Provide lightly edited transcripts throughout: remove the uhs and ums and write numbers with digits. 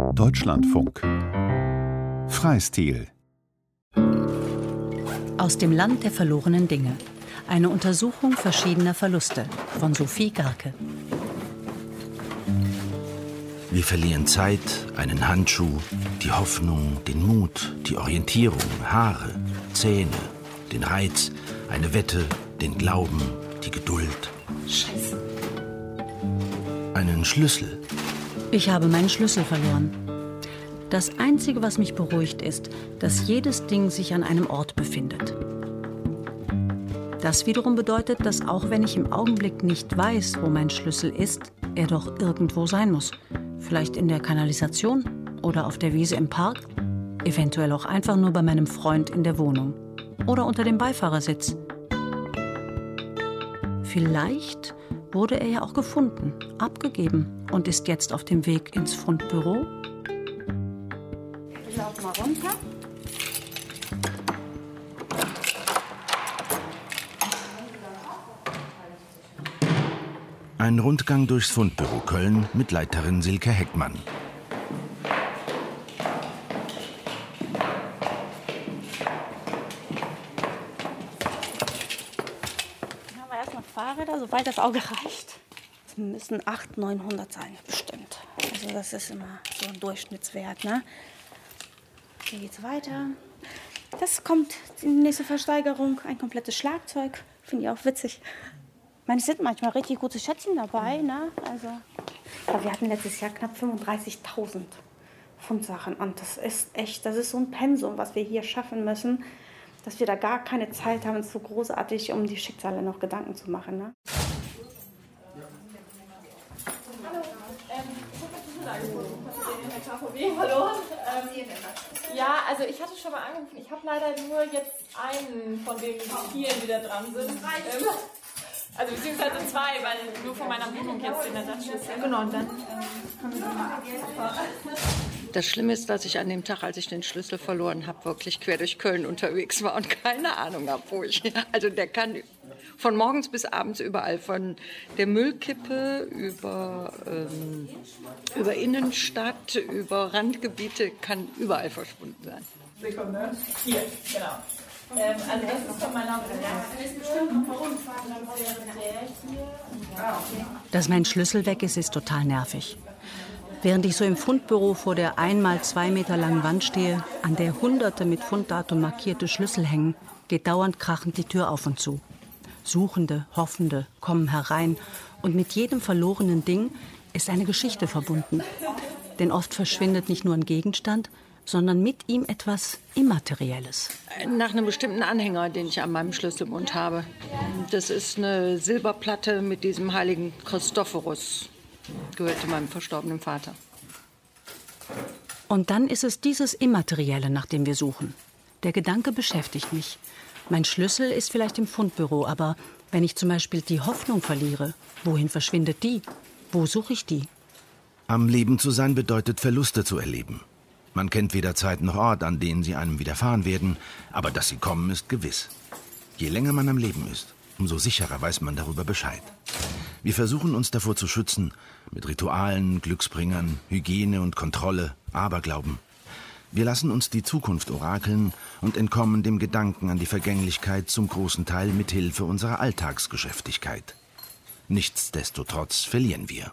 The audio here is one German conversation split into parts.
Deutschlandfunk. Freistil. Aus dem Land der verlorenen Dinge. Eine Untersuchung verschiedener Verluste von Sophie Garke. Wir verlieren Zeit, einen Handschuh, die Hoffnung, den Mut, die Orientierung, Haare, Zähne, den Reiz, eine Wette, den Glauben, die Geduld. Scheiße. Einen Schlüssel. Ich habe meinen Schlüssel verloren. Das Einzige, was mich beruhigt, ist, dass jedes Ding sich an einem Ort befindet. Das wiederum bedeutet, dass auch wenn ich im Augenblick nicht weiß, wo mein Schlüssel ist, er doch irgendwo sein muss. Vielleicht in der Kanalisation oder auf der Wiese im Park. Eventuell auch einfach nur bei meinem Freund in der Wohnung. Oder unter dem Beifahrersitz. Vielleicht wurde er ja auch gefunden, abgegeben und ist jetzt auf dem Weg ins Fundbüro. Wir laufen mal runter. Ein Rundgang durchs Fundbüro Köln mit Leiterin Silke Heckmann. Hier haben wir erstmal Fahrräder, soweit das Auge reicht. Es müssen 800, 900 sein, bestimmt. Also das ist immer so ein Durchschnittswert, ne? Hier geht's weiter. Das kommt die nächste Versteigerung, ein komplettes Schlagzeug. Finde ich auch witzig. Ich meine, es sind manchmal richtig gute Schätzchen dabei, ne? Also, aber wir hatten letztes Jahr knapp 35.000 Fundsachen. Und das ist echt, das ist so ein Pensum, was wir hier schaffen müssen, dass wir da gar keine Zeit haben, so großartig um die Schicksale noch Gedanken zu machen, ne? Hallo. Ja, also ich hatte schon mal angerufen. Ich habe leider nur jetzt einen von den vielen, die da dran sind. Also beziehungsweise zwei, weil nur von meiner Wohnung jetzt in der Ersatz ist. Genau, und dann haben wir mal. Das Schlimme ist, dass ich an dem Tag, als ich den Schlüssel verloren habe, wirklich quer durch Köln unterwegs war und keine Ahnung habe, wo ich... Also der kann von morgens bis abends überall, von der Müllkippe über Innenstadt, über Randgebiete, kann überall verschwunden sein. Sekunde. Hier, genau. Also das ist von meiner Wohnung. Dass mein Schlüssel weg ist, ist total nervig. Während ich so im Fundbüro vor der 1x2 Meter langen Wand stehe, an der Hunderte mit Funddatum markierte Schlüssel hängen, geht dauernd krachend die Tür auf und zu. Suchende, Hoffende kommen herein und mit jedem verlorenen Ding ist eine Geschichte verbunden. Denn oft verschwindet nicht nur ein Gegenstand, sondern mit ihm etwas Immaterielles. Nach einem bestimmten Anhänger, den ich an meinem Schlüsselbund habe. Das ist eine Silberplatte mit diesem heiligen Christophorus. Gehörte meinem verstorbenen Vater. Und dann ist es dieses Immaterielle, nach dem wir suchen. Der Gedanke beschäftigt mich. Mein Schlüssel ist vielleicht im Fundbüro, aber wenn ich zum Beispiel die Hoffnung verliere, wohin verschwindet die? Wo suche ich die? Am Leben zu sein bedeutet, Verluste zu erleben. Man kennt weder Zeit noch Ort, an denen sie einem widerfahren werden, aber dass sie kommen, ist gewiss. Je länger man am Leben ist, umso sicherer weiß man darüber Bescheid. Wir versuchen uns davor zu schützen, mit Ritualen, Glücksbringern, Hygiene und Kontrolle, Aberglauben. Wir lassen uns die Zukunft orakeln und entkommen dem Gedanken an die Vergänglichkeit zum großen Teil mit Hilfe unserer Alltagsgeschäftigkeit. Nichtsdestotrotz verlieren wir.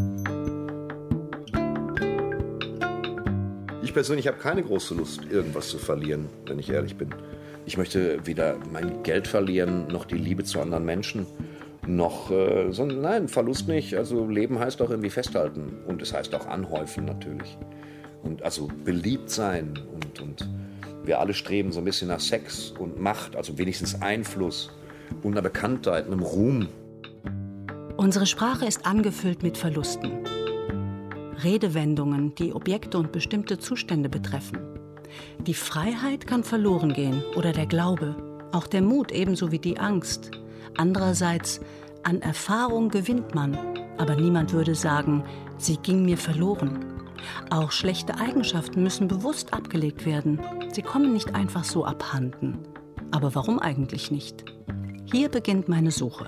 Ich persönlich habe keine große Lust, irgendwas zu verlieren, wenn ich ehrlich bin. Ich möchte weder mein Geld verlieren, noch die Liebe zu anderen Menschen, noch, nein, Verlust nicht. Also Leben heißt auch irgendwie festhalten und es heißt auch anhäufen natürlich. Und also beliebt sein und wir alle streben so ein bisschen nach Sex und Macht, also wenigstens Einfluss und einer Bekanntheit, einem Ruhm. Unsere Sprache ist angefüllt mit Verlusten. Redewendungen, die Objekte und bestimmte Zustände betreffen. Die Freiheit kann verloren gehen oder der Glaube, auch der Mut ebenso wie die Angst. Andererseits, an Erfahrung gewinnt man, aber niemand würde sagen, sie ging mir verloren. Auch schlechte Eigenschaften müssen bewusst abgelegt werden. Sie kommen nicht einfach so abhanden. Aber warum eigentlich nicht? Hier beginnt meine Suche.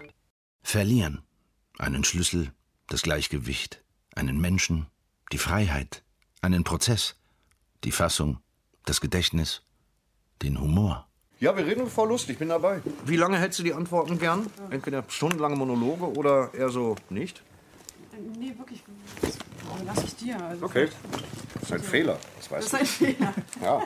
Verlieren. Einen Schlüssel, das Gleichgewicht, einen Menschen, die Freiheit, Einen Prozess, die Fassung, das Gedächtnis, den Humor. Ja, wir reden voll Lust, ich bin dabei. Wie lange hättest du die Antworten gern? Entweder stundenlange Monologe oder eher so nicht? Nee, wirklich. Lass ich dir. Also okay. Das ist ein Fehler, das weißt du. Das ist ein Fehler. Ja.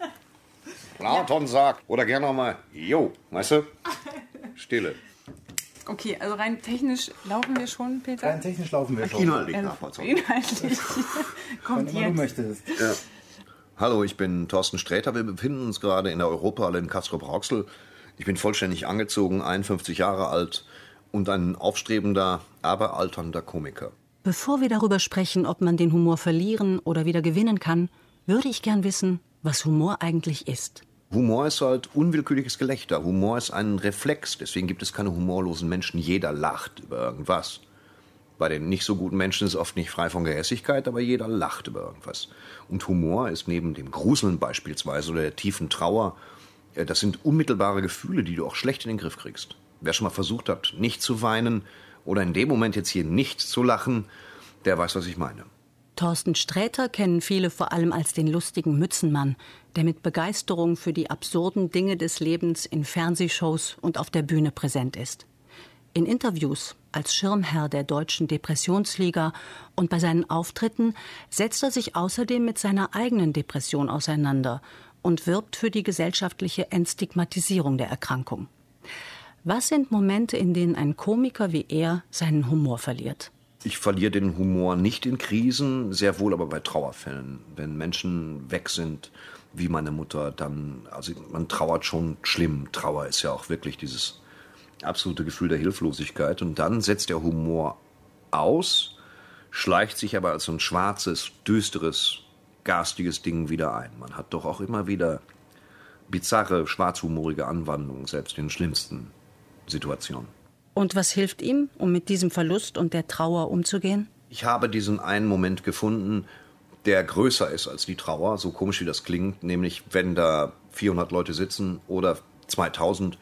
Platon sagt. Oder gerne nochmal, jo, weißt du? Stille. Okay, also rein technisch laufen wir schon, Peter? Rein technisch laufen wir schon. Inhaltlich nachvollziehbar. Inhaltlich. Kommt Wenn du möchtest. Ja. Hallo, ich bin Thorsten Sträter. Wir befinden uns gerade in der Europahalle in Castrop-Rauxel. Ich bin vollständig angezogen, 51 Jahre alt und ein aufstrebender, aber alternder Komiker. Bevor wir darüber sprechen, ob man den Humor verlieren oder wieder gewinnen kann, würde ich gern wissen, was Humor eigentlich ist. Humor ist halt unwillkürliches Gelächter. Humor ist ein Reflex. Deswegen gibt es keine humorlosen Menschen. Jeder lacht über irgendwas. Bei den nicht so guten Menschen ist es oft nicht frei von Gehässigkeit, aber jeder lacht über irgendwas. Und Humor ist neben dem Gruseln beispielsweise oder der tiefen Trauer, das sind unmittelbare Gefühle, die du auch schlecht in den Griff kriegst. Wer schon mal versucht hat, nicht zu weinen oder in dem Moment jetzt hier nicht zu lachen, der weiß, was ich meine. Thorsten Sträter kennen viele vor allem als den lustigen Mützenmann, der mit Begeisterung für die absurden Dinge des Lebens in Fernsehshows und auf der Bühne präsent ist. In Interviews als Schirmherr der Deutschen Depressionsliga und bei seinen Auftritten setzt er sich außerdem mit seiner eigenen Depression auseinander und wirbt für die gesellschaftliche Entstigmatisierung der Erkrankung. Was sind Momente, in denen ein Komiker wie er seinen Humor verliert? Ich verliere den Humor nicht in Krisen, sehr wohl aber bei Trauerfällen. Wenn Menschen weg sind, wie meine Mutter, dann, also man trauert schon schlimm. Trauer ist ja auch wirklich dieses absolute Gefühl der Hilflosigkeit. Und dann setzt der Humor aus, schleicht sich aber als so ein schwarzes, düsteres, garstiges Ding wieder ein. Man hat doch auch immer wieder bizarre, schwarzhumorige Anwandlungen, selbst in den schlimmsten Situationen. Und was hilft ihm, um mit diesem Verlust und der Trauer umzugehen? Ich habe diesen einen Moment gefunden, der größer ist als die Trauer, so komisch wie das klingt, nämlich wenn da 400 Leute sitzen oder 2000,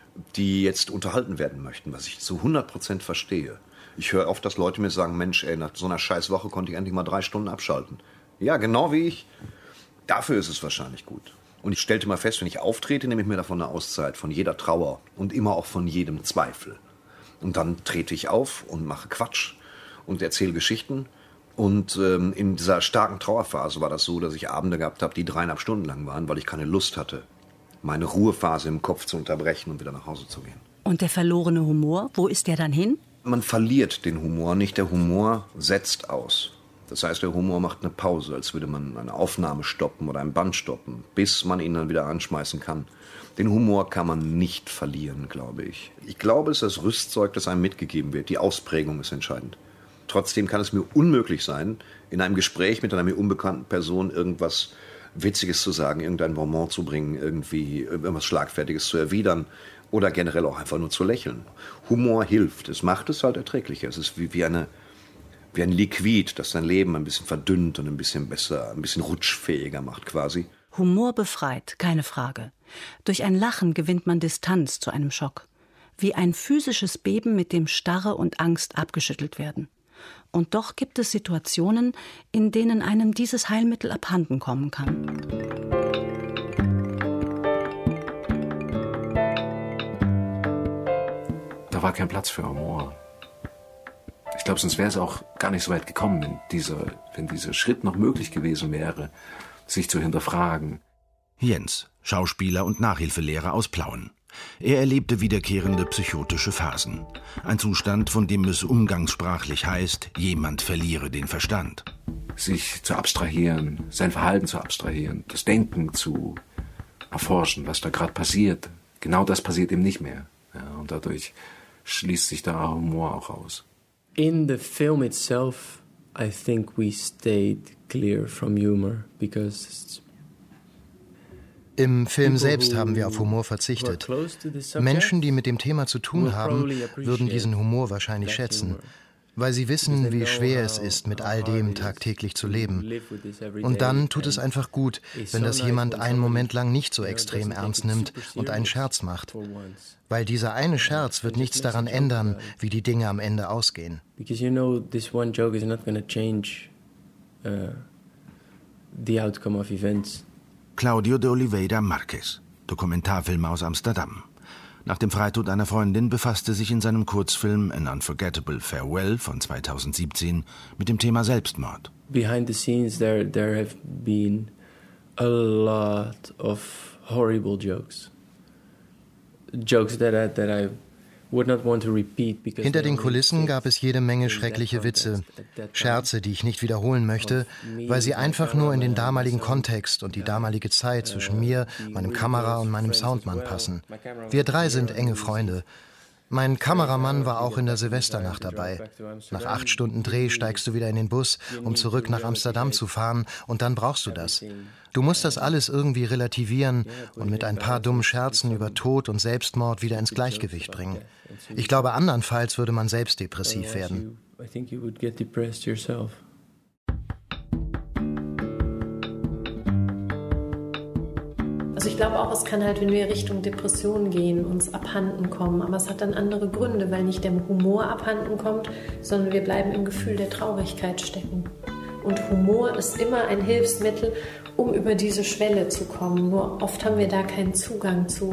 die jetzt unterhalten werden möchten, was ich zu 100% verstehe. Ich höre oft, dass Leute mir sagen, Mensch, ey, nach so einer scheiß Woche konnte ich endlich mal 3 Stunden abschalten. Ja, genau wie ich. Dafür ist es wahrscheinlich gut. Und ich stellte mal fest, wenn ich auftrete, nehme ich mir davon eine Auszeit, von jeder Trauer und immer auch von jedem Zweifel. Und dann trete ich auf und mache Quatsch und erzähle Geschichten. Und in dieser starken Trauerphase war das so, dass ich Abende gehabt habe, die 3,5 Stunden lang waren, weil ich keine Lust hatte, meine Ruhephase im Kopf zu unterbrechen und wieder nach Hause zu gehen. Und der verlorene Humor, wo ist der dann hin? Man verliert den Humor nicht, der Humor setzt aus. Das heißt, der Humor macht eine Pause, als würde man eine Aufnahme stoppen oder ein Band stoppen, bis man ihn dann wieder anschmeißen kann. Den Humor kann man nicht verlieren, glaube ich. Ich glaube, es ist das Rüstzeug, das einem mitgegeben wird. Die Ausprägung ist entscheidend. Trotzdem kann es mir unmöglich sein, in einem Gespräch mit einer mir unbekannten Person irgendwas Witziges zu sagen, irgendein Bonbon zu bringen, irgendwie irgendwas Schlagfertiges zu erwidern oder generell auch einfach nur zu lächeln. Humor hilft. Es macht es halt erträglicher. Es ist wie ein Liquid, das dein Leben ein bisschen verdünnt und ein bisschen besser, ein bisschen rutschfähiger macht quasi. Humor befreit, keine Frage. Durch ein Lachen gewinnt man Distanz zu einem Schock. Wie ein physisches Beben, mit dem Starre und Angst abgeschüttelt werden. Und doch gibt es Situationen, in denen einem dieses Heilmittel abhanden kommen kann. Da war kein Platz für Humor. Ich glaube, sonst wäre es auch gar nicht so weit gekommen, wenn dieser Schritt noch möglich gewesen wäre, sich zu hinterfragen. Jens, Schauspieler und Nachhilfelehrer aus Plauen. Er erlebte wiederkehrende psychotische Phasen. Ein Zustand, von dem es umgangssprachlich heißt, jemand verliere den Verstand. Sich zu abstrahieren, sein Verhalten zu abstrahieren, das Denken zu erforschen, was da gerade passiert. Genau das passiert ihm nicht mehr. Ja, und dadurch schließt sich der Humor auch aus. In the film itself, I think we stayed clear from humor because im Film selbst haben wir auf Humor verzichtet. Menschen, die mit dem Thema zu tun haben, würden diesen Humor wahrscheinlich schätzen, weil sie wissen, wie schwer es ist, mit all dem tagtäglich zu leben. Und dann tut es einfach gut, wenn das jemand einen Moment lang nicht so extrem ernst nimmt und einen Scherz macht. Weil dieser eine Scherz wird nichts daran ändern, wie die Dinge am Ende ausgehen. Because you know, this one joke is not going to change the outcome of events. Claudio de Oliveira Marques, Dokumentarfilm aus Amsterdam. Nach dem Freitod einer Freundin befasste sich in seinem Kurzfilm An Unforgettable Farewell von 2017 mit dem Thema Selbstmord. Behind the scenes there have been a lot of horrible jokes. Jokes that I would not want to repeat because hinter den Kulissen gab es jede Menge schreckliche Witze, Scherze, die ich nicht wiederholen möchte, weil sie einfach nur in den damaligen Kontext und die damalige Zeit zwischen mir, meinem Kamera und meinem Soundmann passen. Wir drei sind enge Freunde. Mein Kameramann war auch in der Silvesternacht dabei. Nach 8 Stunden Dreh steigst du wieder in den Bus, um zurück nach Amsterdam zu fahren, und dann brauchst du das. Du musst das alles irgendwie relativieren und mit ein paar dummen Scherzen über Tod und Selbstmord wieder ins Gleichgewicht bringen. Ich glaube, andernfalls würde man selbst depressiv werden. Also ich glaube auch, es kann halt, wenn wir Richtung Depression gehen, uns abhanden kommen. Aber es hat dann andere Gründe, weil nicht der Humor abhanden kommt, sondern wir bleiben im Gefühl der Traurigkeit stecken. Und Humor ist immer ein Hilfsmittel, um über diese Schwelle zu kommen. Nur oft haben wir da keinen Zugang zu.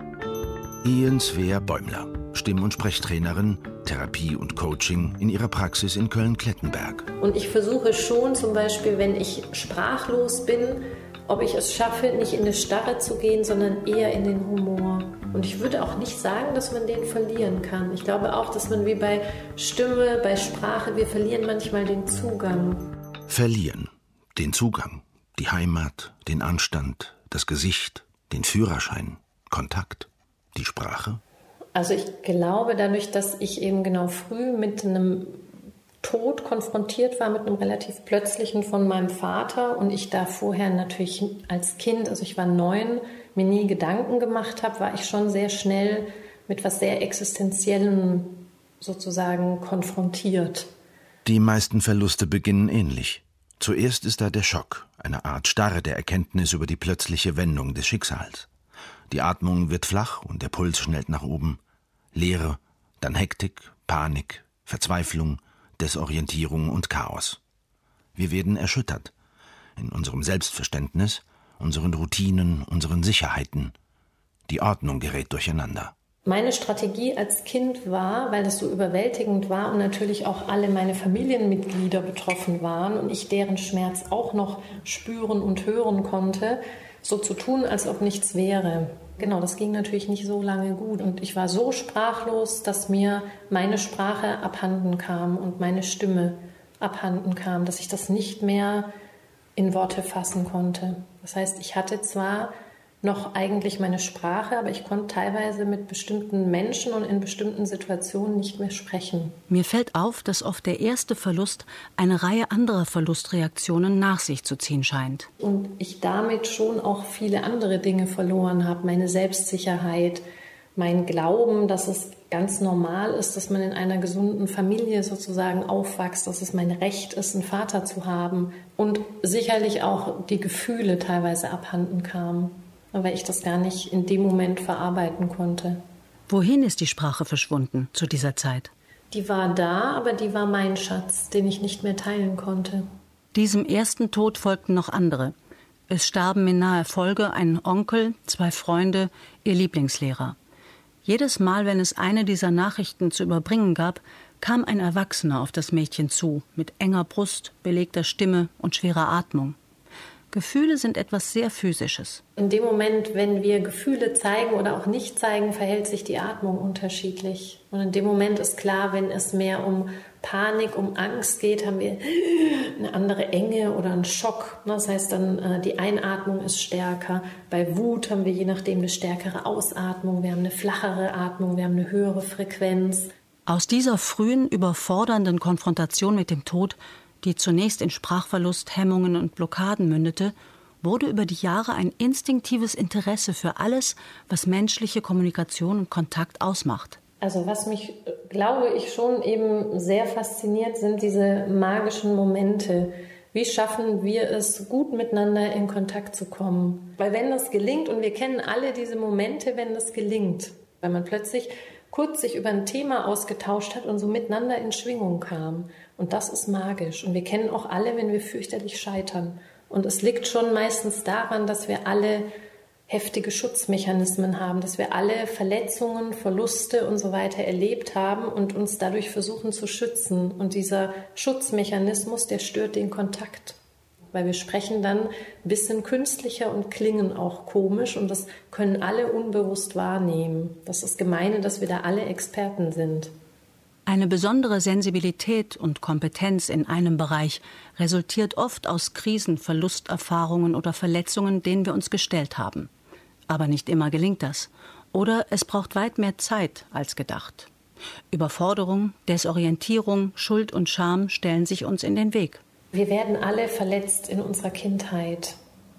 Ian Svea Bäumler, Stimm- und Sprechtrainerin, Therapie und Coaching in ihrer Praxis in Köln-Klettenberg. Und ich versuche schon zum Beispiel, wenn ich sprachlos bin, ob ich es schaffe, nicht in eine Starre zu gehen, sondern eher in den Humor. Und ich würde auch nicht sagen, dass man den verlieren kann. Ich glaube auch, dass man wie bei Stimme, bei Sprache, wir verlieren manchmal den Zugang. Verlieren, den Zugang, die Heimat, den Anstand, das Gesicht, den Führerschein, Kontakt, die Sprache? Also ich glaube, dadurch, dass ich eben genau früh mit einem Tod konfrontiert war, mit einem relativ plötzlichen von meinem Vater, und ich da vorher natürlich als Kind, also ich war 9, mir nie Gedanken gemacht habe, war ich schon sehr schnell mit was sehr Existenziellem sozusagen konfrontiert. Die meisten Verluste beginnen ähnlich. Zuerst ist da der Schock, eine Art Starre der Erkenntnis über die plötzliche Wendung des Schicksals. Die Atmung wird flach und der Puls schnellt nach oben. Leere, dann Hektik, Panik, Verzweiflung, Desorientierung und Chaos. Wir werden erschüttert in unserem Selbstverständnis, unseren Routinen, unseren Sicherheiten. Die Ordnung gerät durcheinander. Meine Strategie als Kind war, weil das so überwältigend war und natürlich auch alle meine Familienmitglieder betroffen waren und ich deren Schmerz auch noch spüren und hören konnte, so zu tun, als ob nichts wäre. Genau, das ging natürlich nicht so lange gut. Und ich war so sprachlos, dass mir meine Sprache abhanden kam und meine Stimme abhanden kam, dass ich das nicht mehr in Worte fassen konnte. Das heißt, ich hatte zwar noch eigentlich meine Sprache, aber ich konnte teilweise mit bestimmten Menschen und in bestimmten Situationen nicht mehr sprechen. Mir fällt auf, dass oft der erste Verlust eine Reihe anderer Verlustreaktionen nach sich zu ziehen scheint. Und ich damit schon auch viele andere Dinge verloren habe, meine Selbstsicherheit, mein Glauben, dass es ganz normal ist, dass man in einer gesunden Familie sozusagen aufwächst, dass es mein Recht ist, einen Vater zu haben, und sicherlich auch die Gefühle teilweise abhanden kamen, weil ich das gar nicht in dem Moment verarbeiten konnte. Wohin ist die Sprache verschwunden zu dieser Zeit? Die war da, aber die war mein Schatz, den ich nicht mehr teilen konnte. Diesem ersten Tod folgten noch andere. Es starben in naher Folge ein Onkel, 2 Freunde, ihr Lieblingslehrer. Jedes Mal, wenn es eine dieser Nachrichten zu überbringen gab, kam ein Erwachsener auf das Mädchen zu, mit enger Brust, belegter Stimme und schwerer Atmung. Gefühle sind etwas sehr Physisches. In dem Moment, wenn wir Gefühle zeigen oder auch nicht zeigen, verhält sich die Atmung unterschiedlich. Und in dem Moment ist klar, wenn es mehr um Panik, um Angst geht, haben wir eine andere Enge oder einen Schock. Das heißt dann, die Einatmung ist stärker. Bei Wut haben wir je nachdem eine stärkere Ausatmung, wir haben eine flachere Atmung, wir haben eine höhere Frequenz. Aus dieser frühen, überfordernden Konfrontation mit dem Tod, die zunächst in Sprachverlust, Hemmungen und Blockaden mündete, wurde über die Jahre ein instinktives Interesse für alles, was menschliche Kommunikation und Kontakt ausmacht. Also was mich, glaube ich, schon eben sehr fasziniert, sind diese magischen Momente. Wie schaffen wir es, gut miteinander in Kontakt zu kommen? Weil wenn das gelingt, und wir kennen alle diese Momente, wenn das gelingt, weil man plötzlich kurz sich über ein Thema ausgetauscht hat und so miteinander in Schwingung kam. Und das ist magisch. Und wir kennen auch alle, wenn wir fürchterlich scheitern. Und es liegt schon meistens daran, dass wir alle heftige Schutzmechanismen haben, dass wir alle Verletzungen, Verluste und so weiter erlebt haben und uns dadurch versuchen zu schützen. Und dieser Schutzmechanismus, der stört den Kontakt, weil wir sprechen dann ein bisschen künstlicher und klingen auch komisch und das können alle unbewusst wahrnehmen. Das ist gemeine, dass wir da alle Experten sind. Eine besondere Sensibilität und Kompetenz in einem Bereich resultiert oft aus Krisen, Verlusterfahrungen oder Verletzungen, denen wir uns gestellt haben. Aber nicht immer gelingt das. Oder es braucht weit mehr Zeit als gedacht. Überforderung, Desorientierung, Schuld und Scham stellen sich uns in den Weg. Wir werden alle verletzt in unserer Kindheit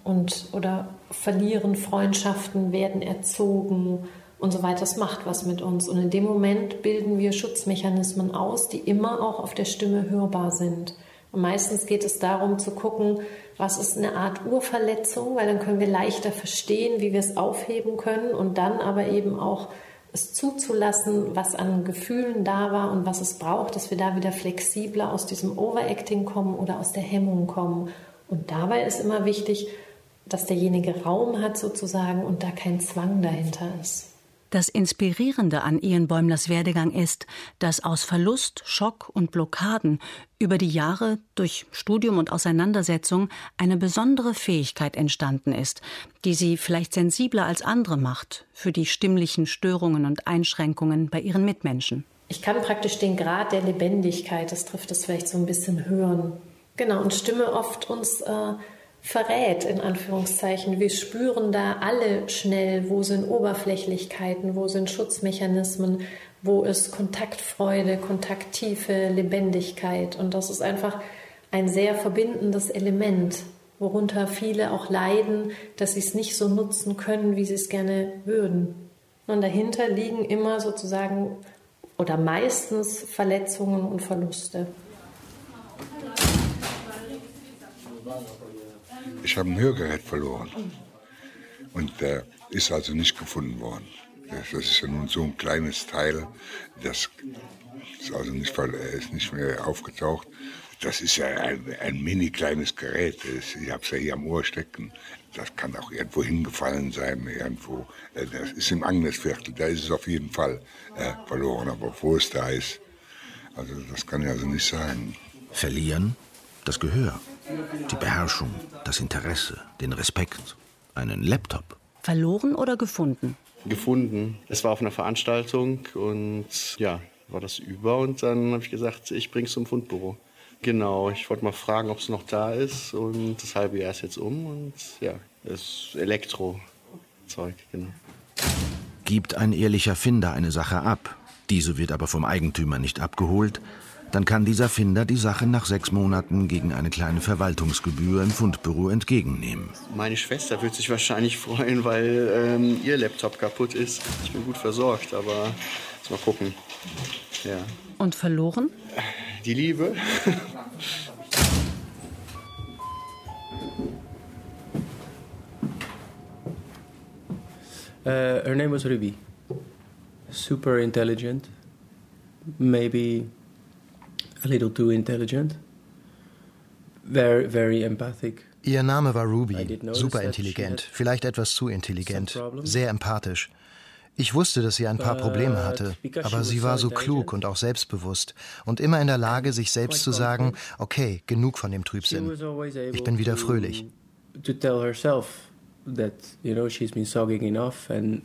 oder verlieren Freundschaften, werden erzogen und so weiter. Das macht was mit uns. Und in dem Moment bilden wir Schutzmechanismen aus, die immer auch auf der Stimme hörbar sind. Und meistens geht es darum zu gucken, was ist eine Art Urverletzung, weil dann können wir leichter verstehen, wie wir es aufheben können und dann aber eben auch es zuzulassen, was an Gefühlen da war und was es braucht, dass wir da wieder flexibler aus diesem Overacting kommen oder aus der Hemmung kommen. Und dabei ist immer wichtig, dass derjenige Raum hat sozusagen und da kein Zwang dahinter ist. Das Inspirierende an Ian Bäumlers Werdegang ist, dass aus Verlust, Schock und Blockaden über die Jahre durch Studium und Auseinandersetzung eine besondere Fähigkeit entstanden ist, die sie vielleicht sensibler als andere macht für die stimmlichen Störungen und Einschränkungen bei ihren Mitmenschen. Ich kann praktisch den Grad der Lebendigkeit, das trifft es vielleicht so ein bisschen, hören. Genau, und Stimme oft uns verrät, in Anführungszeichen. Wir spüren da alle schnell, wo sind Oberflächlichkeiten, wo sind Schutzmechanismen, wo ist Kontaktfreude, Kontakttiefe, Lebendigkeit. Und das ist einfach ein sehr verbindendes Element, worunter viele auch leiden, dass sie es nicht so nutzen können, wie sie es gerne würden. Und dahinter liegen immer sozusagen oder meistens Verletzungen und Verluste. Ich habe ein Hörgerät verloren und der ist also nicht gefunden worden. Das ist ja nun so ein kleines Teil, das ist also ist nicht mehr aufgetaucht. Das ist ja ein mini kleines Gerät. Ich habe es ja hier am Ohr stecken. Das kann auch irgendwo hingefallen sein. Irgendwo. Das ist im Agnesviertel. Da ist es auf jeden Fall verloren. Aber wo es da ist, also das kann ich also nicht sagen. Verlieren? Das Gehör, die Beherrschung, das Interesse, den Respekt, einen Laptop. Verloren oder gefunden? Gefunden. Es war auf einer Veranstaltung und ja, war das über und dann habe ich gesagt, ich bring's zum Fundbüro. Genau, ich wollte mal fragen, ob es noch da ist und das halbe Jahr ist jetzt um und ja, es ist Elektrozeug, genau. Gibt ein ehrlicher Finder eine Sache ab, diese wird aber vom Eigentümer nicht abgeholt, dann kann dieser Finder die Sache nach 6 Monaten gegen eine kleine Verwaltungsgebühr im Fundbüro entgegennehmen. Meine Schwester wird sich wahrscheinlich freuen, weil ihr Laptop kaputt ist. Ich bin gut versorgt, aber mal gucken. Ja. Und verloren? Die Liebe. Her name was Ruby. Super intelligent. Maybe a little too intelligent. Very, very empathic. Ihr Name war Ruby, super intelligent, vielleicht etwas zu intelligent, sehr empathisch. Ich wusste, dass sie ein paar Probleme hatte, aber sie war so klug und auch selbstbewusst und immer in der Lage, sich selbst zu sagen, okay, genug von dem Trübsinn. Ich bin wieder fröhlich. To tell herself that, you know, she's been sogging enough and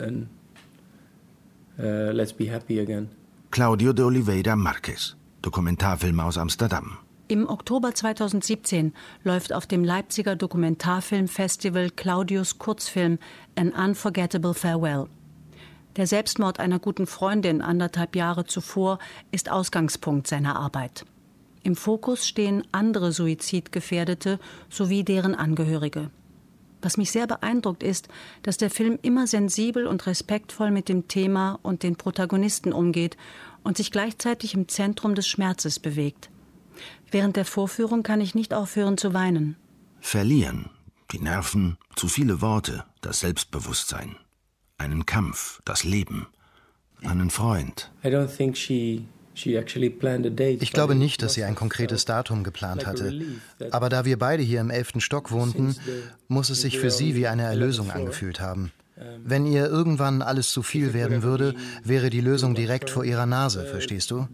let's be happy again. Claudio de Oliveira Marques, Dokumentarfilm aus Amsterdam. Im Oktober 2017 läuft auf dem Leipziger Dokumentarfilmfestival Claudius Kurzfilm An Unforgettable Farewell. Der Selbstmord einer guten Freundin 1,5 Jahre zuvor ist Ausgangspunkt seiner Arbeit. Im Fokus stehen andere Suizidgefährdete sowie deren Angehörige. Was mich sehr beeindruckt ist, dass der Film immer sensibel und respektvoll mit dem Thema und den Protagonisten umgeht und sich gleichzeitig im Zentrum des Schmerzes bewegt. Während der Vorführung kann ich nicht aufhören zu weinen. Verlieren, die Nerven, zu viele Worte, das Selbstbewusstsein. Einen Kampf, das Leben, einen Freund. I don't think she Ich glaube nicht, dass sie ein konkretes Datum geplant hatte. Aber da wir beide hier im 11. Stock wohnten, muss es sich für sie wie eine Erlösung angefühlt haben. Wenn ihr irgendwann alles zu viel werden würde, wäre die Lösung direkt vor ihrer Nase, verstehst du?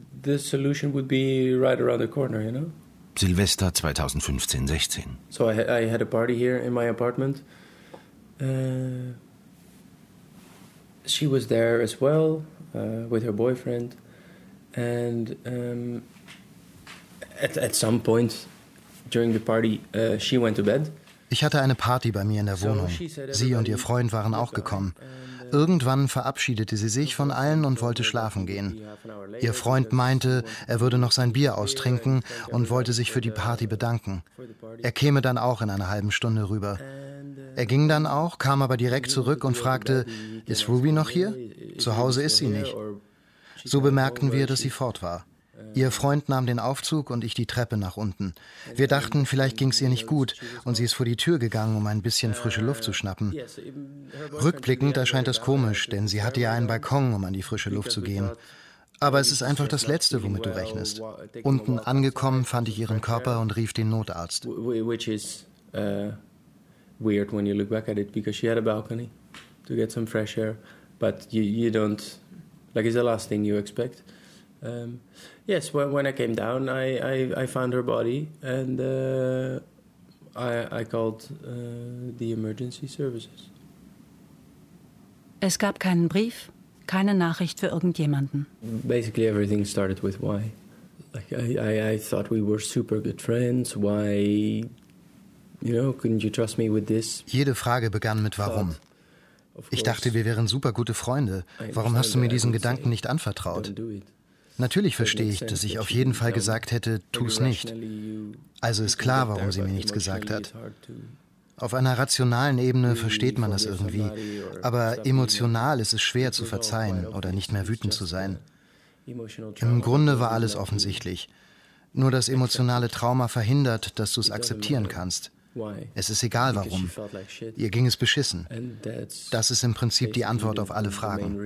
Silvester 2015-16. So I had a party here in my apartment. She was there as well with her boyfriend. And at some point during the party, she went to bed. Ich hatte eine Party bei mir in der Wohnung. Sie und ihr Freund waren auch gekommen. Irgendwann verabschiedete sie sich von allen und wollte schlafen gehen. Ihr Freund meinte, er würde noch sein Bier austrinken und wollte sich für die Party bedanken. Er käme dann auch in einer halben Stunde rüber. Er ging dann auch, kam aber direkt zurück und fragte, ist Ruby noch hier? Zu Hause ist sie nicht. So bemerkten wir, dass sie fort war. Ihr Freund nahm den Aufzug und ich die Treppe nach unten. Wir dachten, vielleicht ging es ihr nicht gut und sie ist vor die Tür gegangen, um ein bisschen frische Luft zu schnappen. Rückblickend erscheint das komisch, denn sie hatte ja einen Balkon, um an die frische Luft zu gehen. Aber es ist einfach das Letzte, womit du rechnest. Unten angekommen fand ich ihren Körper und rief den Notarzt. Which is weird when you look back at it, because she had a balcony to get some fresh air, but you don't, like, it's the last thing you expect. Yes, when I came down, I found her body and I called the emergency services. Es gab keinen Brief, keine Nachricht für irgendjemanden. Basically everything started with why. Like I thought we were super good friends. Why, couldn't you trust me with this? Jede Frage begann mit warum. Ich dachte, wir wären super gute Freunde. Warum hast du mir diesen Gedanken nicht anvertraut? Natürlich verstehe ich, dass ich auf jeden Fall gesagt hätte, tu's nicht. Also ist klar, warum sie mir nichts gesagt hat. Auf einer rationalen Ebene versteht man das irgendwie, aber emotional ist es schwer zu verzeihen oder nicht mehr wütend zu sein. Im Grunde war alles offensichtlich. Nur das emotionale Trauma verhindert, dass du es akzeptieren kannst. Es ist egal warum. Ihr ging es beschissen. Das ist im Prinzip die Antwort auf alle Fragen.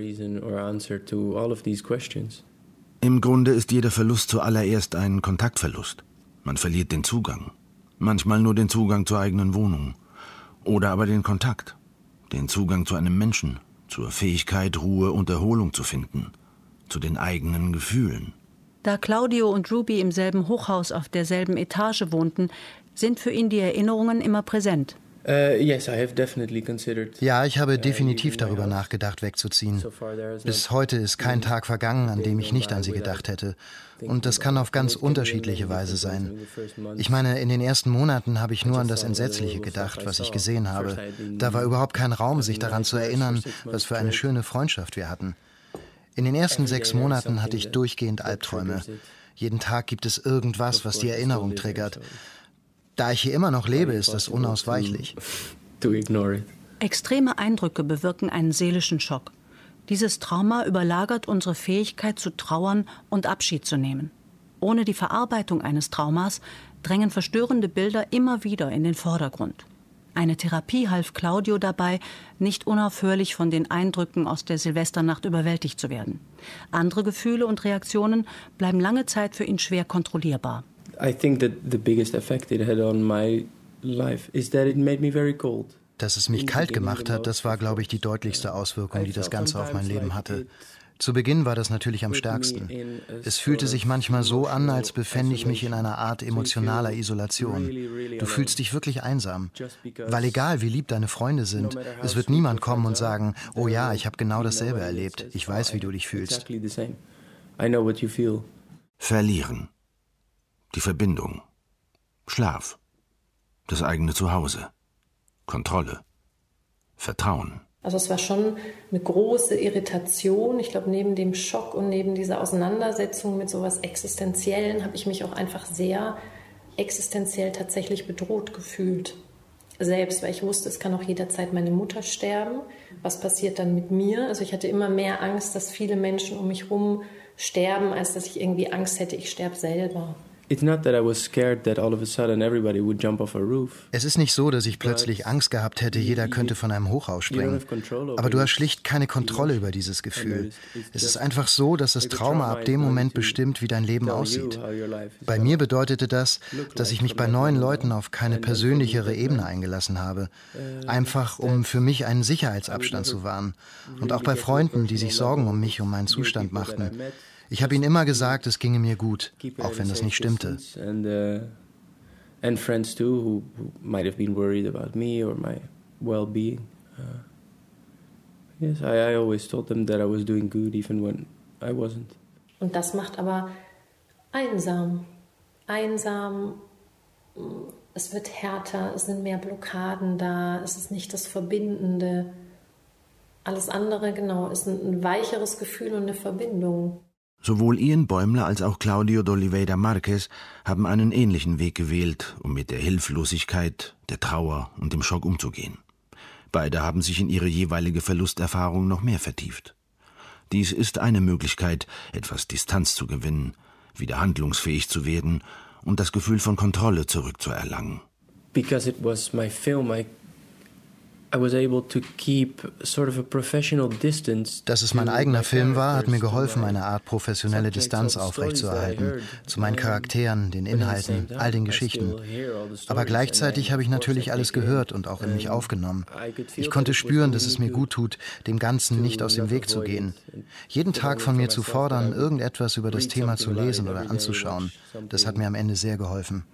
Im Grunde ist jeder Verlust zuallererst ein Kontaktverlust. Man verliert den Zugang. Manchmal nur den Zugang zur eigenen Wohnung. Oder aber den Kontakt. Den Zugang zu einem Menschen. Zur Fähigkeit, Ruhe und Erholung zu finden. Zu den eigenen Gefühlen. Da Claudio und Ruby im selben Hochhaus auf derselben Etage wohnten, sind für ihn die Erinnerungen immer präsent. Ja, ich habe definitiv darüber nachgedacht, wegzuziehen. Bis heute ist kein Tag vergangen, an dem ich nicht an sie gedacht hätte. Und das kann auf ganz unterschiedliche Weise sein. Ich meine, in den ersten Monaten habe ich nur an das Entsetzliche gedacht, was ich gesehen habe. Da war überhaupt kein Raum, sich daran zu erinnern, was für eine schöne Freundschaft wir hatten. In den ersten 6 Monaten hatte ich durchgehend Albträume. Jeden Tag gibt es irgendwas, was die Erinnerung triggert. Da ich hier immer noch lebe, ist das unausweichlich. Extreme Eindrücke bewirken einen seelischen Schock. Dieses Trauma überlagert unsere Fähigkeit zu trauern und Abschied zu nehmen. Ohne die Verarbeitung eines Traumas drängen verstörende Bilder immer wieder in den Vordergrund. Eine Therapie half Claudio dabei, nicht unaufhörlich von den Eindrücken aus der Silvesternacht überwältigt zu werden. Andere Gefühle und Reaktionen bleiben lange Zeit für ihn schwer kontrollierbar. I think that the biggest effect it had on my life is that it made me very cold. Dass es mich kalt gemacht hat, das war, glaube ich, die deutlichste Auswirkung, die das Ganze auf mein Leben hatte. Zu Beginn war das natürlich am stärksten. Es fühlte sich manchmal so an, als befände ich mich in einer Art emotionaler Isolation. Du fühlst dich wirklich einsam. Weil egal, wie lieb deine Freunde sind, es wird niemand kommen und sagen, oh ja, ich habe genau dasselbe erlebt. Ich weiß, wie du dich fühlst. Verlieren. Die Verbindung. Schlaf. Das eigene Zuhause. Kontrolle. Vertrauen. Also es war schon eine große Irritation. Ich glaube, neben dem Schock und neben dieser Auseinandersetzung mit sowas Existenziellen habe ich mich auch einfach sehr existenziell tatsächlich bedroht gefühlt. Selbst, weil ich wusste, es kann auch jederzeit meine Mutter sterben. Was passiert dann mit mir? Also ich hatte immer mehr Angst, dass viele Menschen um mich herum sterben, als dass ich irgendwie Angst hätte, ich sterbe selber. Es ist nicht so, dass ich plötzlich Angst gehabt hätte, jeder könnte von einem Hochhaus springen. Aber du hast schlicht keine Kontrolle über dieses Gefühl. Es ist einfach so, dass das Trauma ab dem Moment bestimmt, wie dein Leben aussieht. Bei mir bedeutete das, dass ich mich bei neuen Leuten auf keine persönlichere Ebene eingelassen habe. Einfach, um für mich einen Sicherheitsabstand zu wahren. Und auch bei Freunden, die sich Sorgen um mich, um meinen Zustand machten. Ich habe ihnen immer gesagt, es ginge mir gut, auch wenn das nicht stimmte. And friends too, who might have been worried about me or my well-being. Yes, I always told them that I was doing good, even when I wasn't. Und das macht aber einsam. Einsam, es wird härter, es sind mehr Blockaden da, es ist nicht das Verbindende. Alles andere, genau, ist ein weicheres Gefühl und eine Verbindung. Sowohl Ian Bäumler als auch Claudio de Oliveira Marquez haben einen ähnlichen Weg gewählt, um mit der Hilflosigkeit, der Trauer und dem Schock umzugehen. Beide haben sich in ihre jeweilige Verlusterfahrung noch mehr vertieft. Dies ist eine Möglichkeit, etwas Distanz zu gewinnen, wieder handlungsfähig zu werden und das Gefühl von Kontrolle zurückzuerlangen. Because it was my film, Dass es mein eigener Film war, hat mir geholfen, eine Art professionelle Distanz aufrechtzuerhalten. Zu meinen Charakteren, den Inhalten, all den Geschichten. Aber gleichzeitig habe ich natürlich alles gehört und auch in mich aufgenommen. Ich konnte spüren, dass es mir gut tut, dem Ganzen nicht aus dem Weg zu gehen. Jeden Tag von mir zu fordern, irgendetwas über das Thema zu lesen oder anzuschauen, das hat mir am Ende sehr geholfen.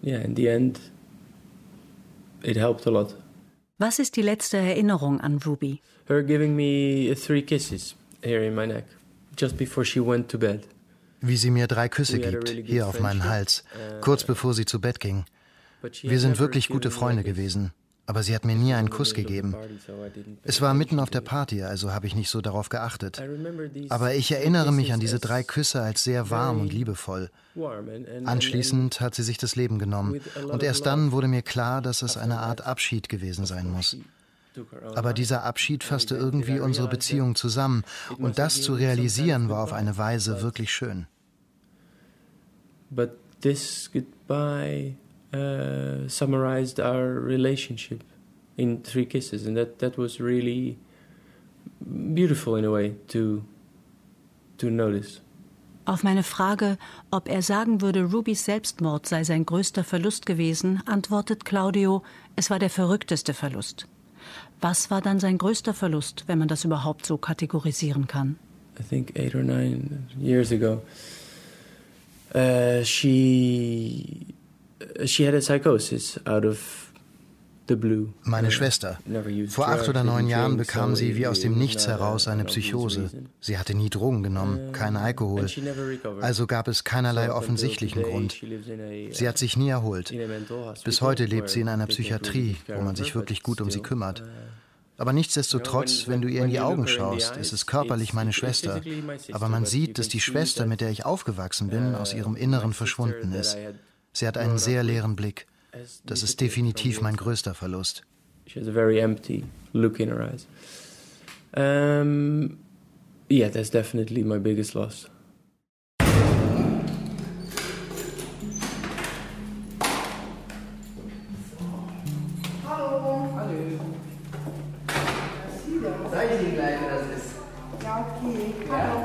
Was ist die letzte Erinnerung an Ruby? Her giving me 3 kisses here in my neck, just before she went to bed. Wie sie mir 3 Küsse gibt, hier auf meinen Hals, kurz bevor sie zu Bett ging. Wir sind wirklich gute Freunde gewesen, aber sie hat mir nie einen Kuss gegeben. Es war mitten auf der Party, also habe ich nicht so darauf geachtet. Aber ich erinnere mich an diese 3 Küsse als sehr warm und liebevoll. Anschließend hat sie sich das Leben genommen und erst dann wurde mir klar, dass es eine Art Abschied gewesen sein muss. Aber dieser Abschied fasste irgendwie unsere Beziehung zusammen und das zu realisieren war auf eine Weise wirklich schön. But this goodbye summarized our relationship in 3 kisses, and that was really beautiful in a way to notice. Auf meine Frage, ob er sagen würde, Rubys Selbstmord sei sein größter Verlust gewesen, antwortet Claudio, es war der verrückteste Verlust. Was war dann sein größter Verlust, wenn man das überhaupt so kategorisieren kann? I think 8 or 9 years ago, she had a psychosis out of the blue. Meine Schwester. Vor 8 oder 9 Jahren bekam sie wie aus dem Nichts heraus eine Psychose. Sie hatte nie Drogen genommen, keinen Alkohol. Also gab es keinerlei offensichtlichen Grund. Sie hat sich nie erholt. Bis heute lebt sie in einer Psychiatrie, wo man sich wirklich gut um sie kümmert. Aber nichtsdestotrotz, wenn du ihr in die Augen schaust, ist es körperlich meine Schwester. Aber man sieht, dass die Schwester, mit der ich aufgewachsen bin, aus ihrem Inneren verschwunden ist. Sie hat einen sehr leeren Blick. Das ist definitiv mein größter Verlust. She has a very empty look in her eyes. Yeah, that's definitely my biggest loss. Hallo. Hallo. Sag ich Ihnen gleich, wer das ist? Ja, okay. Hallo.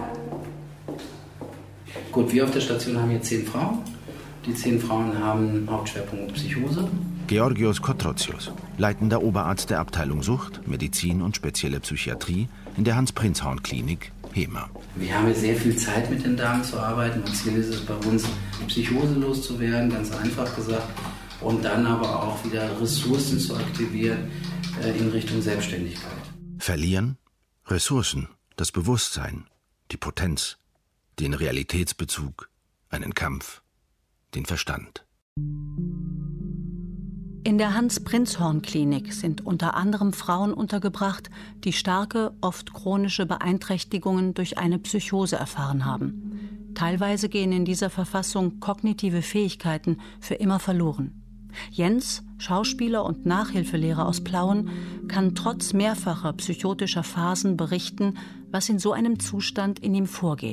Gut, wir auf der Station haben hier 10 Frauen. Die 10 Frauen haben Hauptschwerpunkt Psychose. Georgios Kotrotsios, leitender Oberarzt der Abteilung Sucht, Medizin und spezielle Psychiatrie in der Hans-Prinzhorn-Klinik, HEMA. Wir haben sehr viel Zeit mit den Damen zu arbeiten. Und Ziel ist es bei uns, Psychose loszuwerden, ganz einfach gesagt. Und dann aber auch wieder Ressourcen zu aktivieren in Richtung Selbstständigkeit. Verlieren? Ressourcen, das Bewusstsein, die Potenz, den Realitätsbezug, einen Kampf, den Verstand. In der Hans-Prinzhorn-Klinik sind unter anderem Frauen untergebracht, die starke, oft chronische Beeinträchtigungen durch eine Psychose erfahren haben. Teilweise gehen in dieser Verfassung kognitive Fähigkeiten für immer verloren. Jens, Schauspieler und Nachhilfelehrer aus Plauen, kann trotz mehrfacher psychotischer Phasen berichten, was in so einem Zustand in ihm vorgeht.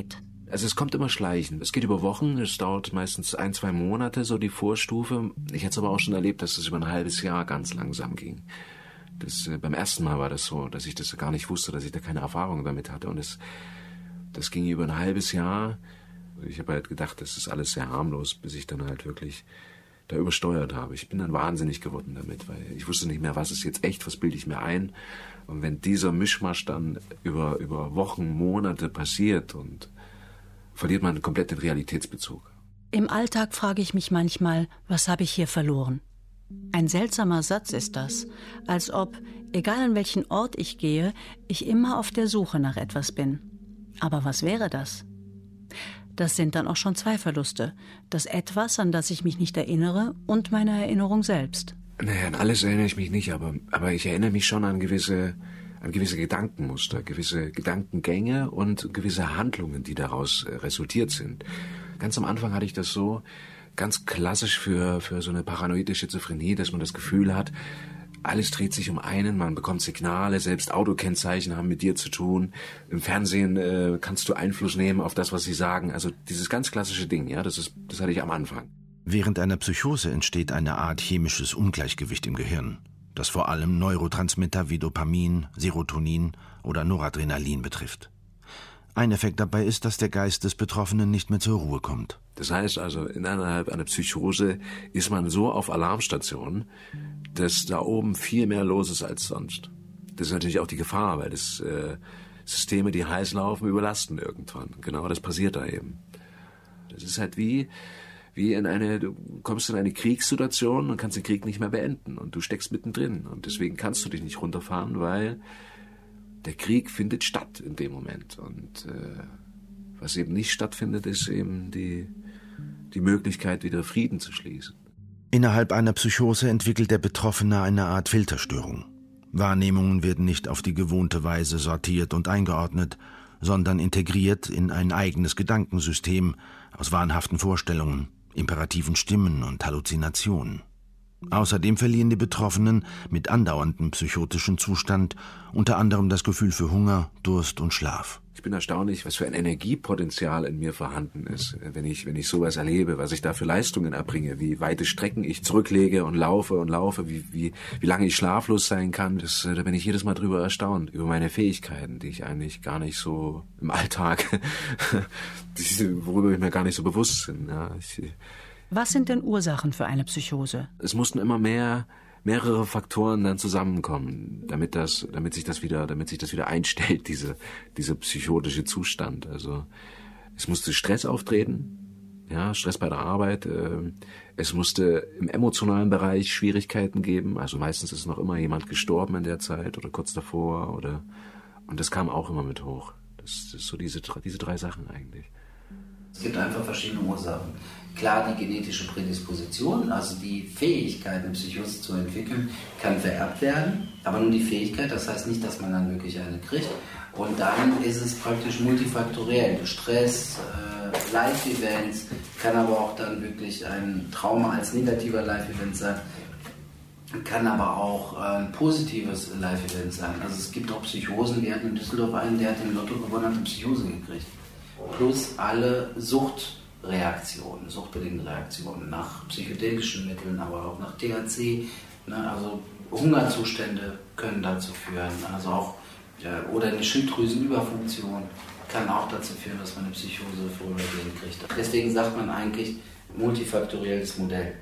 Also es kommt immer schleichend. Es geht über Wochen, es dauert meistens 1-2 Monate, so die Vorstufe. Ich hätte es aber auch schon erlebt, dass es über ein halbes Jahr ganz langsam ging. Beim ersten Mal war das so, dass ich das gar nicht wusste, dass ich da keine Erfahrung damit hatte. Und das ging über ein halbes Jahr. Ich habe halt gedacht, das ist alles sehr harmlos, bis ich dann halt wirklich da übersteuert habe. Ich bin dann wahnsinnig geworden damit, weil ich wusste nicht mehr, was ist jetzt echt, was bilde ich mir ein. Und wenn dieser Mischmasch dann über Wochen, Monate passiert, und verliert man komplett den Realitätsbezug. Im Alltag frage ich mich manchmal, was habe ich hier verloren? Ein seltsamer Satz ist das, als ob, egal an welchen Ort ich gehe, ich immer auf der Suche nach etwas bin. Aber was wäre das? Das sind dann auch schon 2 Verluste. Das Etwas, an das ich mich nicht erinnere, und meine Erinnerung selbst. Naja, an alles erinnere ich mich nicht, aber ich erinnere mich schon an gewisse Gedankenmuster, gewisse Gedankengänge und gewisse Handlungen, die daraus resultiert sind. Ganz am Anfang hatte ich das so, ganz klassisch für so eine paranoide Schizophrenie, dass man das Gefühl hat, alles dreht sich um einen, man bekommt Signale, selbst Autokennzeichen haben mit dir zu tun. Im Fernsehen kannst du Einfluss nehmen auf das, was sie sagen. Also dieses ganz klassische Ding, ja, das hatte ich am Anfang. Während einer Psychose entsteht eine Art chemisches Ungleichgewicht im Gehirn, das vor allem Neurotransmitter wie Dopamin, Serotonin oder Noradrenalin betrifft. Ein Effekt dabei ist, dass der Geist des Betroffenen nicht mehr zur Ruhe kommt. Das heißt also, innerhalb einer Psychose ist man so auf Alarmstation, dass da oben viel mehr los ist als sonst. Das ist natürlich auch die Gefahr, weil das Systeme, die heiß laufen, überlasten irgendwann. Genau das passiert da eben. Das ist halt wie du kommst in eine Kriegssituation und kannst den Krieg nicht mehr beenden und du steckst mittendrin. Und deswegen kannst du dich nicht runterfahren, weil der Krieg findet statt in dem Moment. Und was eben nicht stattfindet, ist eben die Möglichkeit, wieder Frieden zu schließen. Innerhalb einer Psychose entwickelt der Betroffene eine Art Filterstörung. Wahrnehmungen werden nicht auf die gewohnte Weise sortiert und eingeordnet, sondern integriert in ein eigenes Gedankensystem aus wahnhaften Vorstellungen, imperativen Stimmen und Halluzinationen. Außerdem verlieren die Betroffenen mit andauerndem psychotischen Zustand unter anderem das Gefühl für Hunger, Durst und Schlaf. Ich bin erstaunlich, was für ein Energiepotenzial in mir vorhanden ist, wenn ich sowas erlebe, was ich da für Leistungen erbringe, wie weite Strecken ich zurücklege und laufe, wie lange ich schlaflos sein kann. Da bin ich jedes Mal drüber erstaunt, über meine Fähigkeiten, die ich eigentlich gar nicht so im Alltag, worüber ich mir gar nicht so bewusst bin. Ja, Was sind denn Ursachen für eine Psychose? Es mussten immer mehrere Faktoren dann zusammenkommen, damit sich das wieder einstellt, dieser psychotische Zustand. Also es musste Stress auftreten, ja, Stress bei der Arbeit. Es musste im emotionalen Bereich Schwierigkeiten geben. Also meistens ist noch immer jemand gestorben in der Zeit oder kurz davor und das kam auch immer mit hoch. Das ist so diese 3 Sachen eigentlich. Es gibt einfach verschiedene Ursachen. Klar, die genetische Prädisposition, also die Fähigkeit, eine Psychose zu entwickeln, kann vererbt werden, aber nur die Fähigkeit, das heißt nicht, dass man dann wirklich eine kriegt. Und dann ist es praktisch multifaktoriell. Stress, Live-Events, kann aber auch dann wirklich ein Trauma als negativer Live-Event sein, kann aber auch ein positives Live-Event sein. Also es gibt auch Psychosen, wir hatten in Düsseldorf einen, der hat im Lotto gewonnen, hat eine Psychose gekriegt. Plus alle suchtbedingten Reaktionen nach psychedelischen Mitteln, aber auch nach THC. Ne, also Hungerzustände können dazu führen. Also auch, oder eine Schilddrüsenüberfunktion kann auch dazu führen, dass man eine Psychose vorübergehend kriegt. Deswegen sagt man eigentlich multifaktorielles Modell.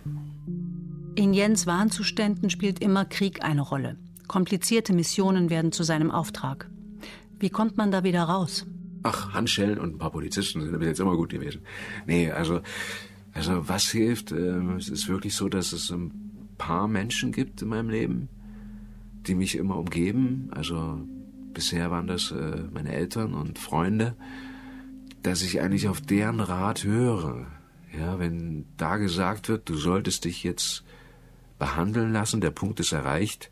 In Jens' Wahnzuständen spielt immer Krieg eine Rolle. Komplizierte Missionen werden zu seinem Auftrag. Wie kommt man da wieder raus? Ach, Handschellen und ein paar Polizisten sind bis jetzt immer gut gewesen. Nee, also was hilft? Es ist wirklich so, dass es ein paar Menschen gibt in meinem Leben, die mich immer umgeben. Also bisher waren das meine Eltern und Freunde, dass ich eigentlich auf deren Rat höre. Ja, wenn da gesagt wird, du solltest dich jetzt behandeln lassen, der Punkt ist erreicht.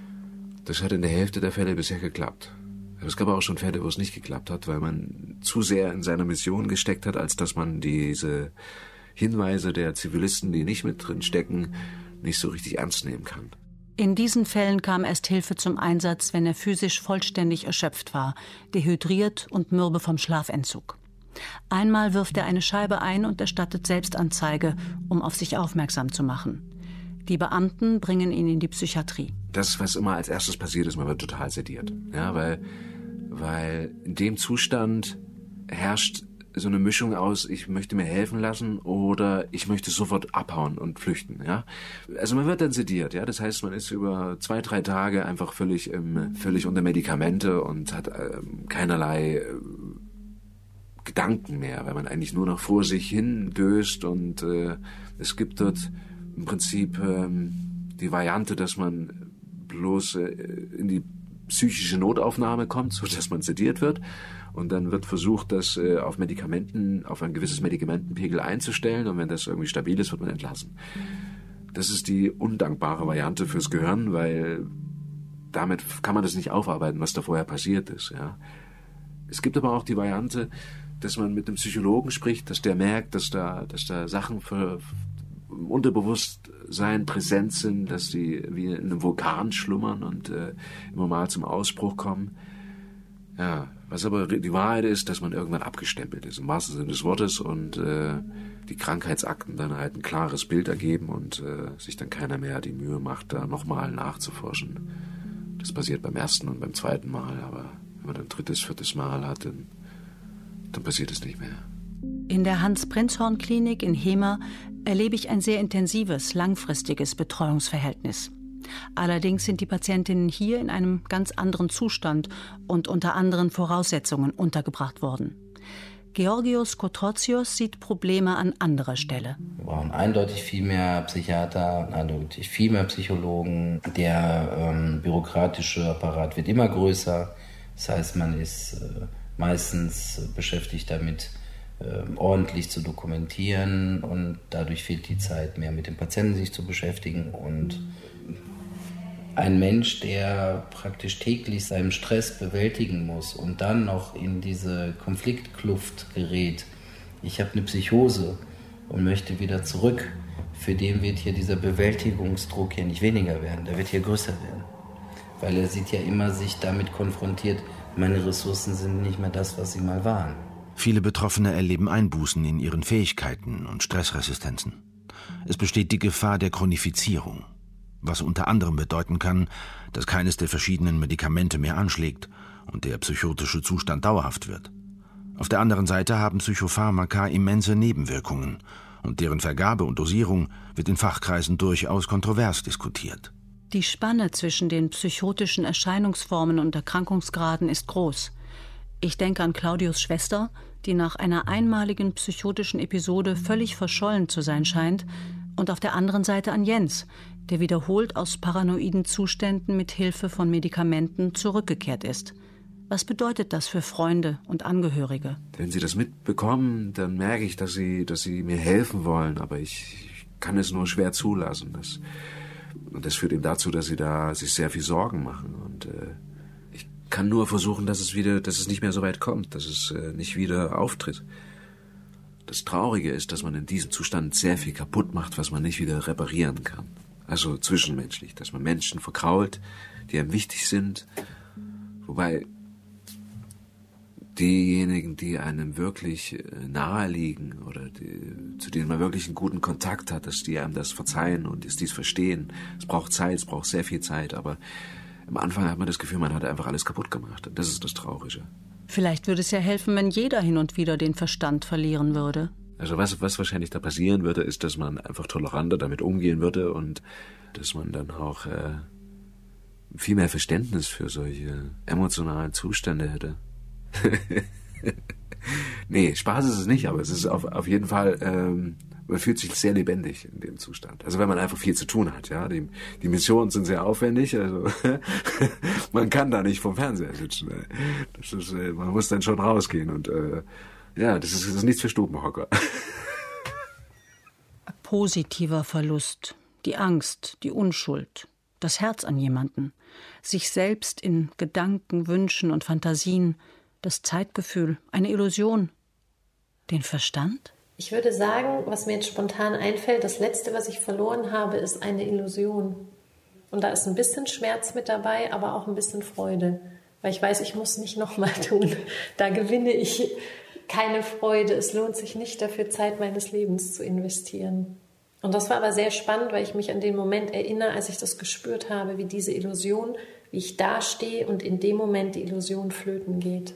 Das hat in der Hälfte der Fälle bisher geklappt. Es gab auch schon Fälle, wo es nicht geklappt hat, weil man zu sehr in seiner Mission gesteckt hat, als dass man diese Hinweise der Zivilisten, die nicht mit drin stecken, nicht so richtig ernst nehmen kann. In diesen Fällen kam erst Hilfe zum Einsatz, wenn er physisch vollständig erschöpft war, dehydriert und mürbe vom Schlafentzug. Einmal wirft er eine Scheibe ein und erstattet Selbstanzeige, um auf sich aufmerksam zu machen. Die Beamten bringen ihn in die Psychiatrie. Das, was immer als erstes passiert ist, man wird total sediert. Ja, weil in dem Zustand herrscht so eine Mischung aus, ich möchte mir helfen lassen oder ich möchte sofort abhauen und flüchten. Ja? Also man wird dann sediert. Ja? Das heißt, man ist über 2-3 Tage einfach völlig unter Medikamente und hat keinerlei Gedanken mehr, weil man eigentlich nur noch vor sich hin döst und es gibt dort im Prinzip die Variante, dass man bloß in die psychische Notaufnahme kommt, sodass man sediert wird. Und dann wird versucht, das auf ein gewisses Medikamentenpegel einzustellen. Und wenn das irgendwie stabil ist, wird man entlassen. Das ist die undankbare Variante fürs Gehirn, weil damit kann man das nicht aufarbeiten, was da vorher passiert ist. Ja. Es gibt aber auch die Variante, dass man mit einem Psychologen spricht, dass der merkt, dass da Sachen für Unterbewusstsein präsent sind, dass die wie in einem Vulkan schlummern und immer mal zum Ausbruch kommen. Ja, was aber die Wahrheit ist, dass man irgendwann abgestempelt ist, im wahrsten Sinne des Wortes, und die Krankheitsakten dann halt ein klares Bild ergeben und sich dann keiner mehr die Mühe macht, da nochmal nachzuforschen. Das passiert beim ersten und beim zweiten Mal, aber wenn man dann 3., 4. Mal hat, dann passiert es nicht mehr. In der Hans-Prinzhorn-Klinik in Hemer erlebe ich ein sehr intensives, langfristiges Betreuungsverhältnis. Allerdings sind die Patientinnen hier in einem ganz anderen Zustand und unter anderen Voraussetzungen untergebracht worden. Georgios Kotrotsios sieht Probleme an anderer Stelle. Wir brauchen eindeutig viel mehr Psychiater, eindeutig viel mehr Psychologen. Der bürokratische Apparat wird immer größer. Das heißt, man ist meistens beschäftigt damit, ordentlich zu dokumentieren, und dadurch fehlt die Zeit, mehr mit dem Patienten sich zu beschäftigen. Und ein Mensch, der praktisch täglich seinen Stress bewältigen muss und dann noch in diese Konfliktkluft gerät, ich habe eine Psychose und möchte wieder zurück, für den wird hier dieser Bewältigungsdruck hier nicht weniger werden, der wird hier größer werden. Weil er sieht ja immer sich damit konfrontiert, meine Ressourcen sind nicht mehr das, was sie mal waren. Viele Betroffene erleben Einbußen in ihren Fähigkeiten und Stressresistenzen. Es besteht die Gefahr der Chronifizierung, was unter anderem bedeuten kann, dass keines der verschiedenen Medikamente mehr anschlägt und der psychotische Zustand dauerhaft wird. Auf der anderen Seite haben Psychopharmaka immense Nebenwirkungen und deren Vergabe und Dosierung wird in Fachkreisen durchaus kontrovers diskutiert. Die Spanne zwischen den psychotischen Erscheinungsformen und Erkrankungsgraden ist groß. Ich denke an Claudius Schwester, die nach einer einmaligen psychotischen Episode völlig verschollen zu sein scheint, und auf der anderen Seite an Jens, der wiederholt aus paranoiden Zuständen mit Hilfe von Medikamenten zurückgekehrt ist. Was bedeutet das für Freunde und Angehörige? Wenn sie das mitbekommen, dann merke ich, dass sie mir helfen wollen, aber ich kann es nur schwer zulassen. Und das führt eben dazu, dass sie da sich sehr viel Sorgen machen. Und ich kann nur versuchen, dass es nicht mehr so weit kommt, dass es nicht wieder auftritt. Das Traurige ist, dass man in diesem Zustand sehr viel kaputt macht, was man nicht wieder reparieren kann. Also zwischenmenschlich, dass man Menschen verkrault, die einem wichtig sind. Wobei diejenigen, die einem wirklich nahe liegen oder zu denen man wirklich einen guten Kontakt hat, dass die einem das verzeihen und dies verstehen. Es braucht Zeit, es braucht sehr viel Zeit, aber am Anfang hat man das Gefühl, man hat einfach alles kaputt gemacht. Und das ist das Traurige. Vielleicht würde es ja helfen, wenn jeder hin und wieder den Verstand verlieren würde. Also was wahrscheinlich da passieren würde, ist, dass man einfach toleranter damit umgehen würde und dass man dann auch viel mehr Verständnis für solche emotionalen Zustände hätte. Nee, Spaß ist es nicht, aber es ist auf jeden Fall, man fühlt sich sehr lebendig in dem Zustand. Also wenn man einfach viel zu tun hat, ja. Die Missionen sind sehr aufwendig, also man kann da nicht vom Fernseher sitzen. Man muss dann schon rausgehen und das ist nichts für Stubenhocker. Positiver Verlust, die Angst, die Unschuld, das Herz an jemanden, sich selbst in Gedanken, Wünschen und Fantasien, das Zeitgefühl, eine Illusion, den Verstand? Ich würde sagen, was mir jetzt spontan einfällt, das Letzte, was ich verloren habe, ist eine Illusion. Und da ist ein bisschen Schmerz mit dabei, aber auch ein bisschen Freude. Weil ich weiß, ich muss nicht nochmal tun. Da gewinne ich keine Freude. Es lohnt sich nicht, dafür Zeit meines Lebens zu investieren. Und das war aber sehr spannend, weil ich mich an den Moment erinnere, als ich das gespürt habe, wie diese Illusion, wie ich da stehe und in dem Moment die Illusion flöten geht.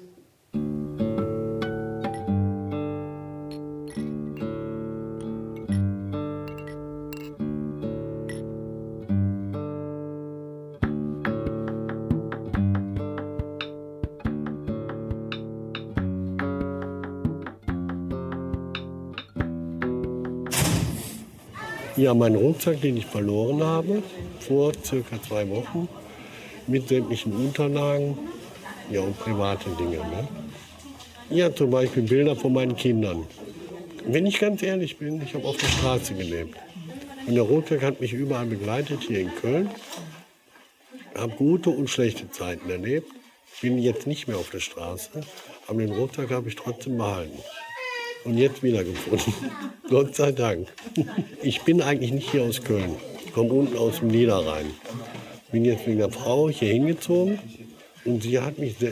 Ja, mein Rucksack, den ich verloren habe, vor circa 2 Wochen, mit sämtlichen Unterlagen, ja, und private Dinge. Ne? Ja, zum Beispiel Bilder von meinen Kindern. Wenn ich ganz ehrlich bin, ich habe auf der Straße gelebt. Und der Rucksack hat mich überall begleitet, hier in Köln. Habe gute und schlechte Zeiten erlebt. Bin jetzt nicht mehr auf der Straße, aber den Rucksack habe ich trotzdem behalten. Und jetzt wiedergefunden. Gott sei Dank. Ich bin eigentlich nicht hier aus Köln. Ich komme unten aus dem Niederrhein. Bin jetzt wegen der Frau hier hingezogen und sie hat mich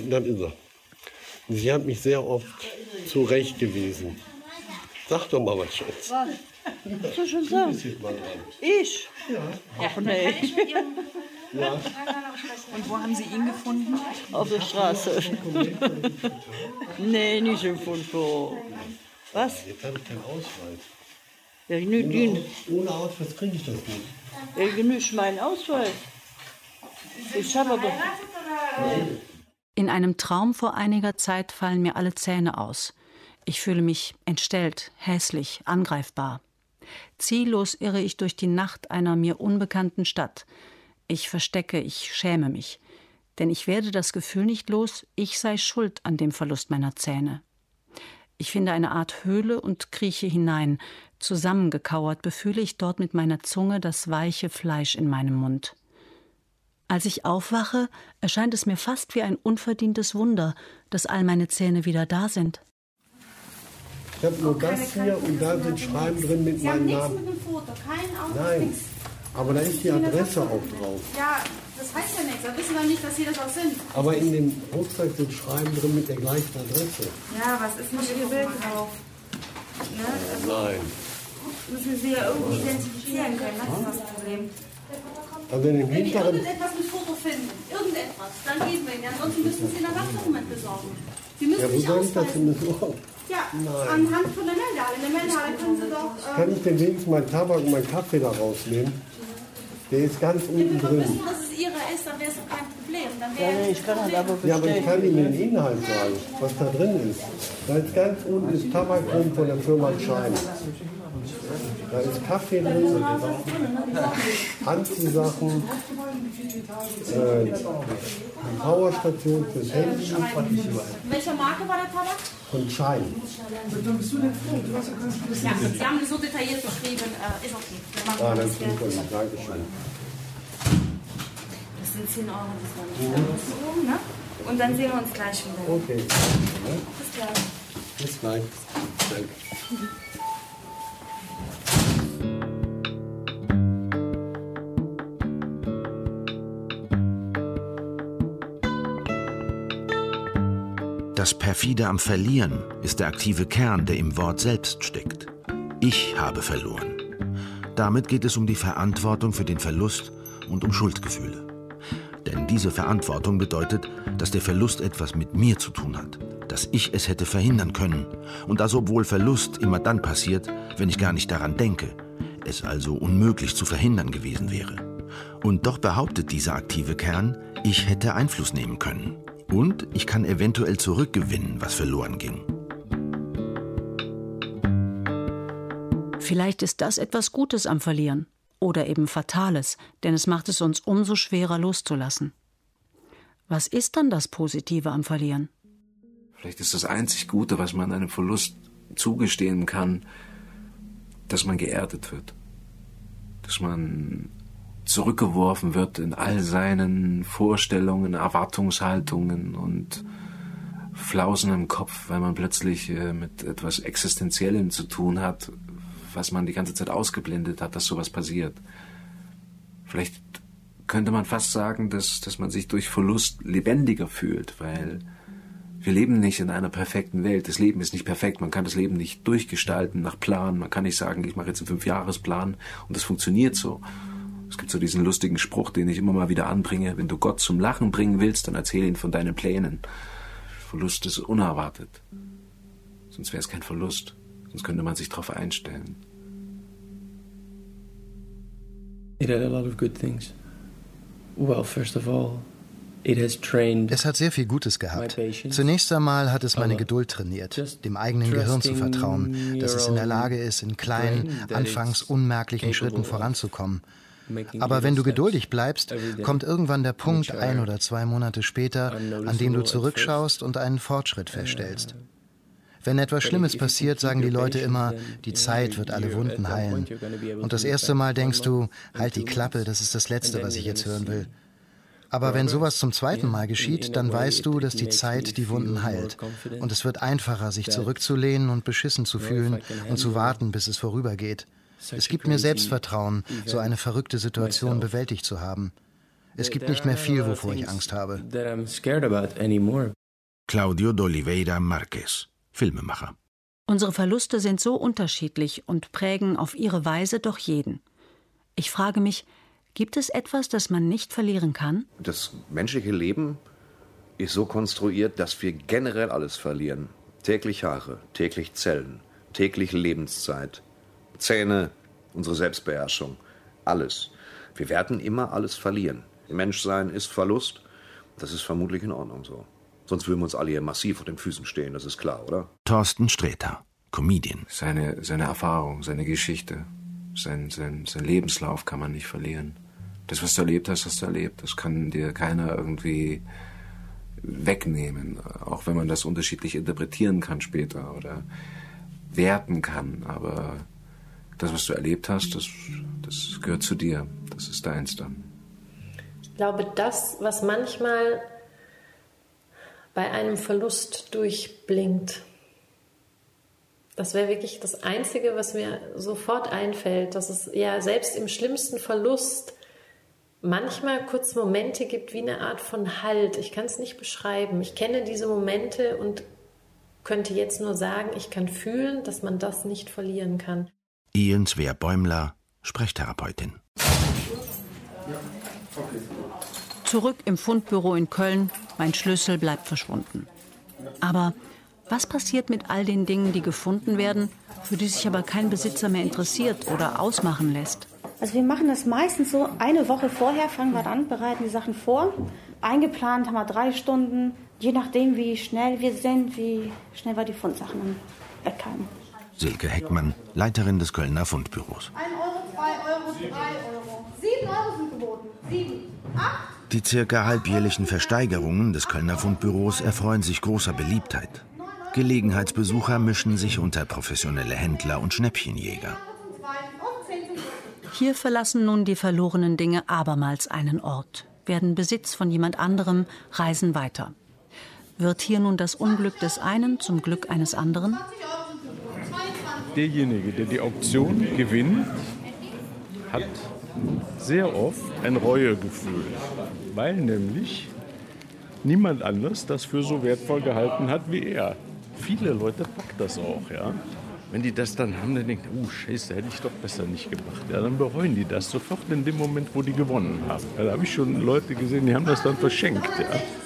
sehr oft zurechtgewiesen. Sag doch mal was, Schatz. Was soll ich schon sagen? Ich? Ja. Ach nee. Ja. Und wo haben Sie ihn gefunden? Auf der Straße. Nee, nicht im Fundbüro. Was? Jetzt habe ich keinen Ausweis. Ja, nicht. Ohne Ausweis kriege ich das nicht. Ja, genügt meinen Ausweis. Ich habe aber... In einem Traum vor einiger Zeit fallen mir alle Zähne aus. Ich fühle mich entstellt, hässlich, angreifbar. Ziellos irre ich durch die Nacht einer mir unbekannten Stadt. Ich verstecke, ich schäme mich. Denn ich werde das Gefühl nicht los, ich sei schuld an dem Verlust meiner Zähne. Ich finde eine Art Höhle und krieche hinein. Zusammengekauert befühle ich dort mit meiner Zunge das weiche Fleisch in meinem Mund. Als ich aufwache, erscheint es mir fast wie ein unverdientes Wunder, dass all meine Zähne wieder da sind. Ich habe nur das hier und da sind Schreiben drin mit meinem Namen. Mit dem Foto, kein Auto, Nein, nichts. aber da ist die Adresse auch drauf. Ja, das heißt ja nichts. Wir wissen doch nicht, dass Sie das auch sind. Aber in dem Rucksack sind Schreiben drin mit der gleichen Adresse. Ja, was ist nicht Ihr Bild drauf? Ne? Nein. Müssen Sie ja irgendwie identifizieren können, das ist das Problem. Also in dem Wenn Sie hinteren... irgendetwas mit Foto finden, irgendetwas, dann geben wir Ihnen. Ansonsten müssen Sie ein Ersatzdokument besorgen. Sie müssen Ja, wo sich soll ich das ausweisen. denn besorgen? Ja, Nein. anhand von der Meldehalle. In der Meldehalle können Sie doch... Kann ich denn wenigstens meinen Tabak und meinen Kaffee da rausnehmen? Der ist ganz unten Wenn wir drin. wissen, dass es Ihre ist, dann wäre es doch kein Problem. Dann Ja, nee, ich kann das aber Ja, aber ich bestellen. kann Ihnen den Inhalt sagen, was da drin ist. Da ist ganz unten ist Tabak drin von der Firma Schein. Da ist Kaffee drin, Anziehsachen, die Powerstation fürs Handy. Welcher Marke war der Tabak? Von Schein. Ja, Sie haben das so detailliert beschrieben. Ist okay. Wir machen Ah, das das Geld. ist gut, Dankeschön. Das sind 10 Euro, das war nicht ne? Und dann sehen wir uns gleich wieder. Okay. Bis gleich. Bis gleich. Danke. Das Perfide am Verlieren ist der aktive Kern, der im Wort selbst steckt. Ich habe verloren. Damit geht es um die Verantwortung für den Verlust und um Schuldgefühle. Denn diese Verantwortung bedeutet, dass der Verlust etwas mit mir zu tun hat, dass ich es hätte verhindern können und das, obwohl Verlust immer dann passiert, wenn ich gar nicht daran denke, es also unmöglich zu verhindern gewesen wäre. Und doch behauptet dieser aktive Kern, ich hätte Einfluss nehmen können. Und ich kann eventuell zurückgewinnen, was verloren ging. Vielleicht ist das etwas Gutes am Verlieren oder eben Fatales, denn es macht es uns umso schwerer loszulassen. Was ist dann das Positive am Verlieren? Vielleicht ist das einzig Gute, was man einem Verlust zugestehen kann, dass man geerdet wird. Dass man zurückgeworfen wird in all seinen Vorstellungen, Erwartungshaltungen und Flausen im Kopf, weil man plötzlich mit etwas Existenziellem zu tun hat, was man die ganze Zeit ausgeblendet hat, dass sowas passiert. Vielleicht könnte man fast sagen, dass man sich durch Verlust lebendiger fühlt, weil Wir leben nicht in einer perfekten Welt. Das Leben ist nicht perfekt. Man kann das Leben nicht durchgestalten nach Plan. Man kann nicht sagen, ich mache jetzt einen 5-Jahresplan und das funktioniert so. Es gibt so diesen lustigen Spruch, den ich immer mal wieder anbringe. Wenn du Gott zum Lachen bringen willst, dann erzähl ihn von deinen Plänen. Verlust ist unerwartet. Sonst wäre es kein Verlust. Sonst könnte man sich darauf einstellen. It had a lot of good things. Well, first of all, it has trained. Es hat sehr viel Gutes gehabt. Zunächst einmal hat es meine Geduld trainiert, dem eigenen Gehirn zu vertrauen, dass es in der Lage ist, in kleinen, anfangs unmerklichen Schritten voranzukommen. Aber wenn du geduldig bleibst, kommt irgendwann der Punkt 1 oder 2 Monate später, an dem du zurückschaust und einen Fortschritt feststellst. Wenn etwas Schlimmes passiert, sagen die Leute immer, die Zeit wird alle Wunden heilen. Und das erste Mal denkst du, halt die Klappe, das ist das Letzte, was ich jetzt hören will. Aber wenn sowas zum zweiten Mal geschieht, dann weißt du, dass die Zeit die Wunden heilt. Und es wird einfacher, sich zurückzulehnen und beschissen zu fühlen und zu warten, bis es vorübergeht. Es gibt mir Selbstvertrauen, so eine verrückte Situation bewältigt zu haben. Es gibt nicht mehr viel, wovor ich Angst habe. Claudio d'Oliveira Marquez, Filmemacher. Unsere Verluste sind so unterschiedlich und prägen auf ihre Weise doch jeden. Ich frage mich, gibt es etwas, das man nicht verlieren kann? Das menschliche Leben ist so konstruiert, dass wir generell alles verlieren. Täglich Haare, täglich Zellen, täglich Lebenszeit, Zähne, unsere Selbstbeherrschung, alles. Wir werden immer alles verlieren. Menschsein ist Verlust, das ist vermutlich in Ordnung so. Sonst würden wir uns alle hier massiv vor den Füßen stehen, das ist klar, oder? Thorsten Sträter, Comedian. Seine Erfahrung, seine Geschichte, sein Lebenslauf kann man nicht verlieren. Das, was du erlebt hast, hast du erlebt. Das kann dir keiner irgendwie wegnehmen, auch wenn man das unterschiedlich interpretieren kann später oder werten kann. Aber das, was du erlebt hast, das gehört zu dir. Das ist deins dann. Ich glaube, das, was manchmal bei einem Verlust durchblinkt, das wäre wirklich das Einzige, was mir sofort einfällt, dass es ja selbst im schlimmsten Verlust manchmal kurz Momente gibt wie eine Art von Halt. Ich kann es nicht beschreiben. Ich kenne diese Momente und könnte jetzt nur sagen, ich kann fühlen, dass man das nicht verlieren kann. Ian Sweer-Bäumler, Sprechtherapeutin. Zurück im Fundbüro in Köln, mein Schlüssel bleibt verschwunden. Aber was passiert mit all den Dingen, die gefunden werden, für die sich aber kein Besitzer mehr interessiert oder ausmachen lässt? Also wir machen das meistens so, eine Woche vorher fangen wir an, bereiten die Sachen vor. Eingeplant haben wir 3 Stunden, je nachdem wie schnell wir sind, wie schnell wir die Fundsachen weg haben. Silke Heckmann, Leiterin des Kölner Fundbüros. 1 Euro, 2 Euro, 3 Euro. 7 Euro sind geboten. 7, 8. Die circa halbjährlichen Versteigerungen des Kölner Fundbüros erfreuen sich großer Beliebtheit. Gelegenheitsbesucher mischen sich unter professionelle Händler und Schnäppchenjäger. Hier verlassen nun die verlorenen Dinge abermals einen Ort, werden Besitz von jemand anderem, reisen weiter. Wird hier nun das Unglück des einen zum Glück eines anderen? Derjenige, der die Auktion gewinnt, hat sehr oft ein Reuegefühl, weil nämlich niemand anders das für so wertvoll gehalten hat wie er. Viele Leute packen das auch, ja. Wenn die das dann haben, dann denken, oh Scheiße, hätte ich doch besser nicht gemacht. Ja, dann bereuen die das sofort in dem Moment, wo die gewonnen haben. Ja, da habe ich schon Leute gesehen, die haben das dann verschenkt. Ja.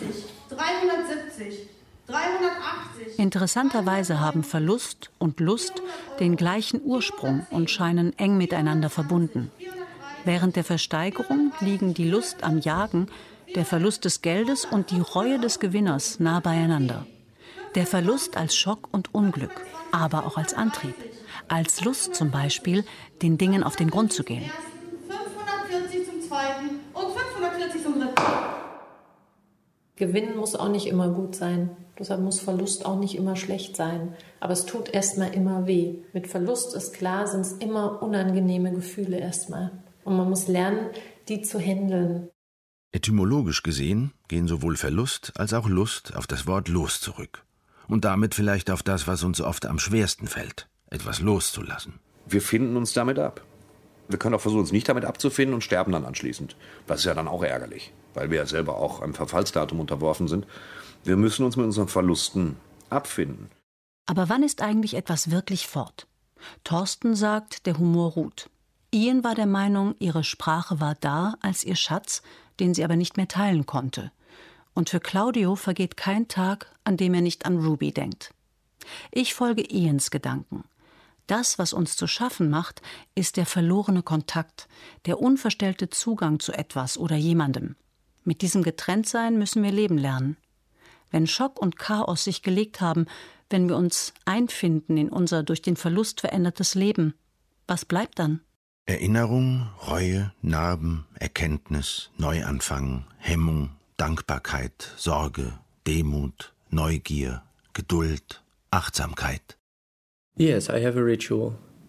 370, 380. Interessanterweise haben Verlust und Lust den gleichen Ursprung und scheinen eng miteinander verbunden. Während der Versteigerung liegen die Lust am Jagen, der Verlust des Geldes und die Reue des Gewinners nah beieinander. Der Verlust als Schock und Unglück, aber auch als Antrieb. Als Lust zum Beispiel, den Dingen auf den Grund zu gehen. 540 zum zweiten und 540 zum dritten. Gewinnen muss auch nicht immer gut sein. Deshalb muss Verlust auch nicht immer schlecht sein. Aber es tut erstmal immer weh. Mit Verlust ist klar, sind es immer unangenehme Gefühle erstmal. Und man muss lernen, die zu handeln. Etymologisch gesehen gehen sowohl Verlust als auch Lust auf das Wort los zurück. Und damit vielleicht auf das, was uns oft am schwersten fällt, etwas loszulassen. Wir finden uns damit ab. Wir können auch versuchen, uns nicht damit abzufinden und sterben dann anschließend. Das ist ja dann auch ärgerlich, weil wir ja selber auch einem Verfallsdatum unterworfen sind. Wir müssen uns mit unseren Verlusten abfinden. Aber wann ist eigentlich etwas wirklich fort? Thorsten sagt, der Humor ruht. Ian war der Meinung, ihre Sprache war da als ihr Schatz, den sie aber nicht mehr teilen konnte. Und für Claudio vergeht kein Tag, an dem er nicht an Ruby denkt. Ich folge Ians Gedanken. Das, was uns zu schaffen macht, ist der verlorene Kontakt, der unverstellte Zugang zu etwas oder jemandem. Mit diesem Getrenntsein müssen wir leben lernen. Wenn Schock und Chaos sich gelegt haben, wenn wir uns einfinden in unser durch den Verlust verändertes Leben, was bleibt dann? Erinnerung, Reue, Narben, Erkenntnis, Neuanfang, Hemmung, Dankbarkeit, Sorge, Demut, Neugier, Geduld, Achtsamkeit. Yes, I have a ritual.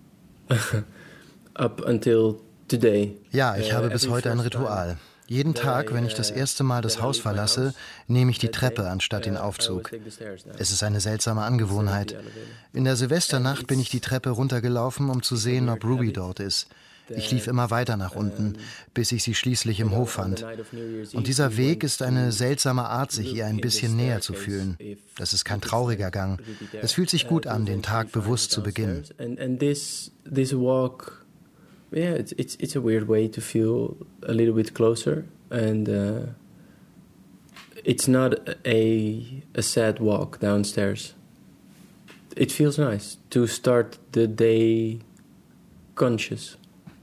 Up until today. Ja, ich habe bis heute ein Ritual. Jeden Tag, wenn ich das erste Mal das Haus verlasse, nehme ich die Treppe anstatt den Aufzug. Es ist eine seltsame Angewohnheit. In der Silvesternacht bin ich die Treppe runtergelaufen, um zu sehen, ob Ruby dort ist. Ich lief immer weiter nach unten, bis ich sie schließlich im Hof fand. Und dieser Weg ist eine seltsame Art, sich ihr ein bisschen näher zu fühlen. Das ist kein trauriger Gang. Es fühlt sich gut an, den Tag bewusst zu beginnen. And this walk, yeah, it's a weird way to feel a little bit closer, and it's not a sad walk downstairs. It feels nice to start the day conscious.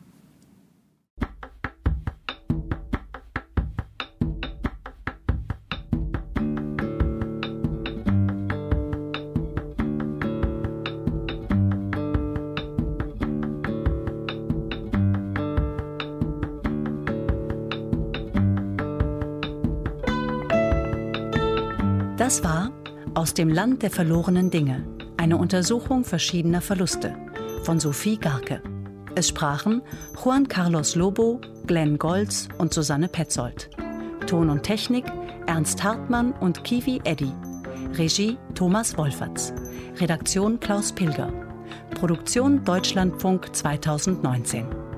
Das war Aus dem Land der verlorenen Dinge, eine Untersuchung verschiedener Verluste von Sophie Garke. Es sprachen Juan Carlos Lobo, Glenn Goltz und Susanne Petzold. Ton und Technik Ernst Hartmann und Kiwi Eddy. Regie Thomas Wolferts. Redaktion Klaus Pilger. Produktion Deutschlandfunk 2019.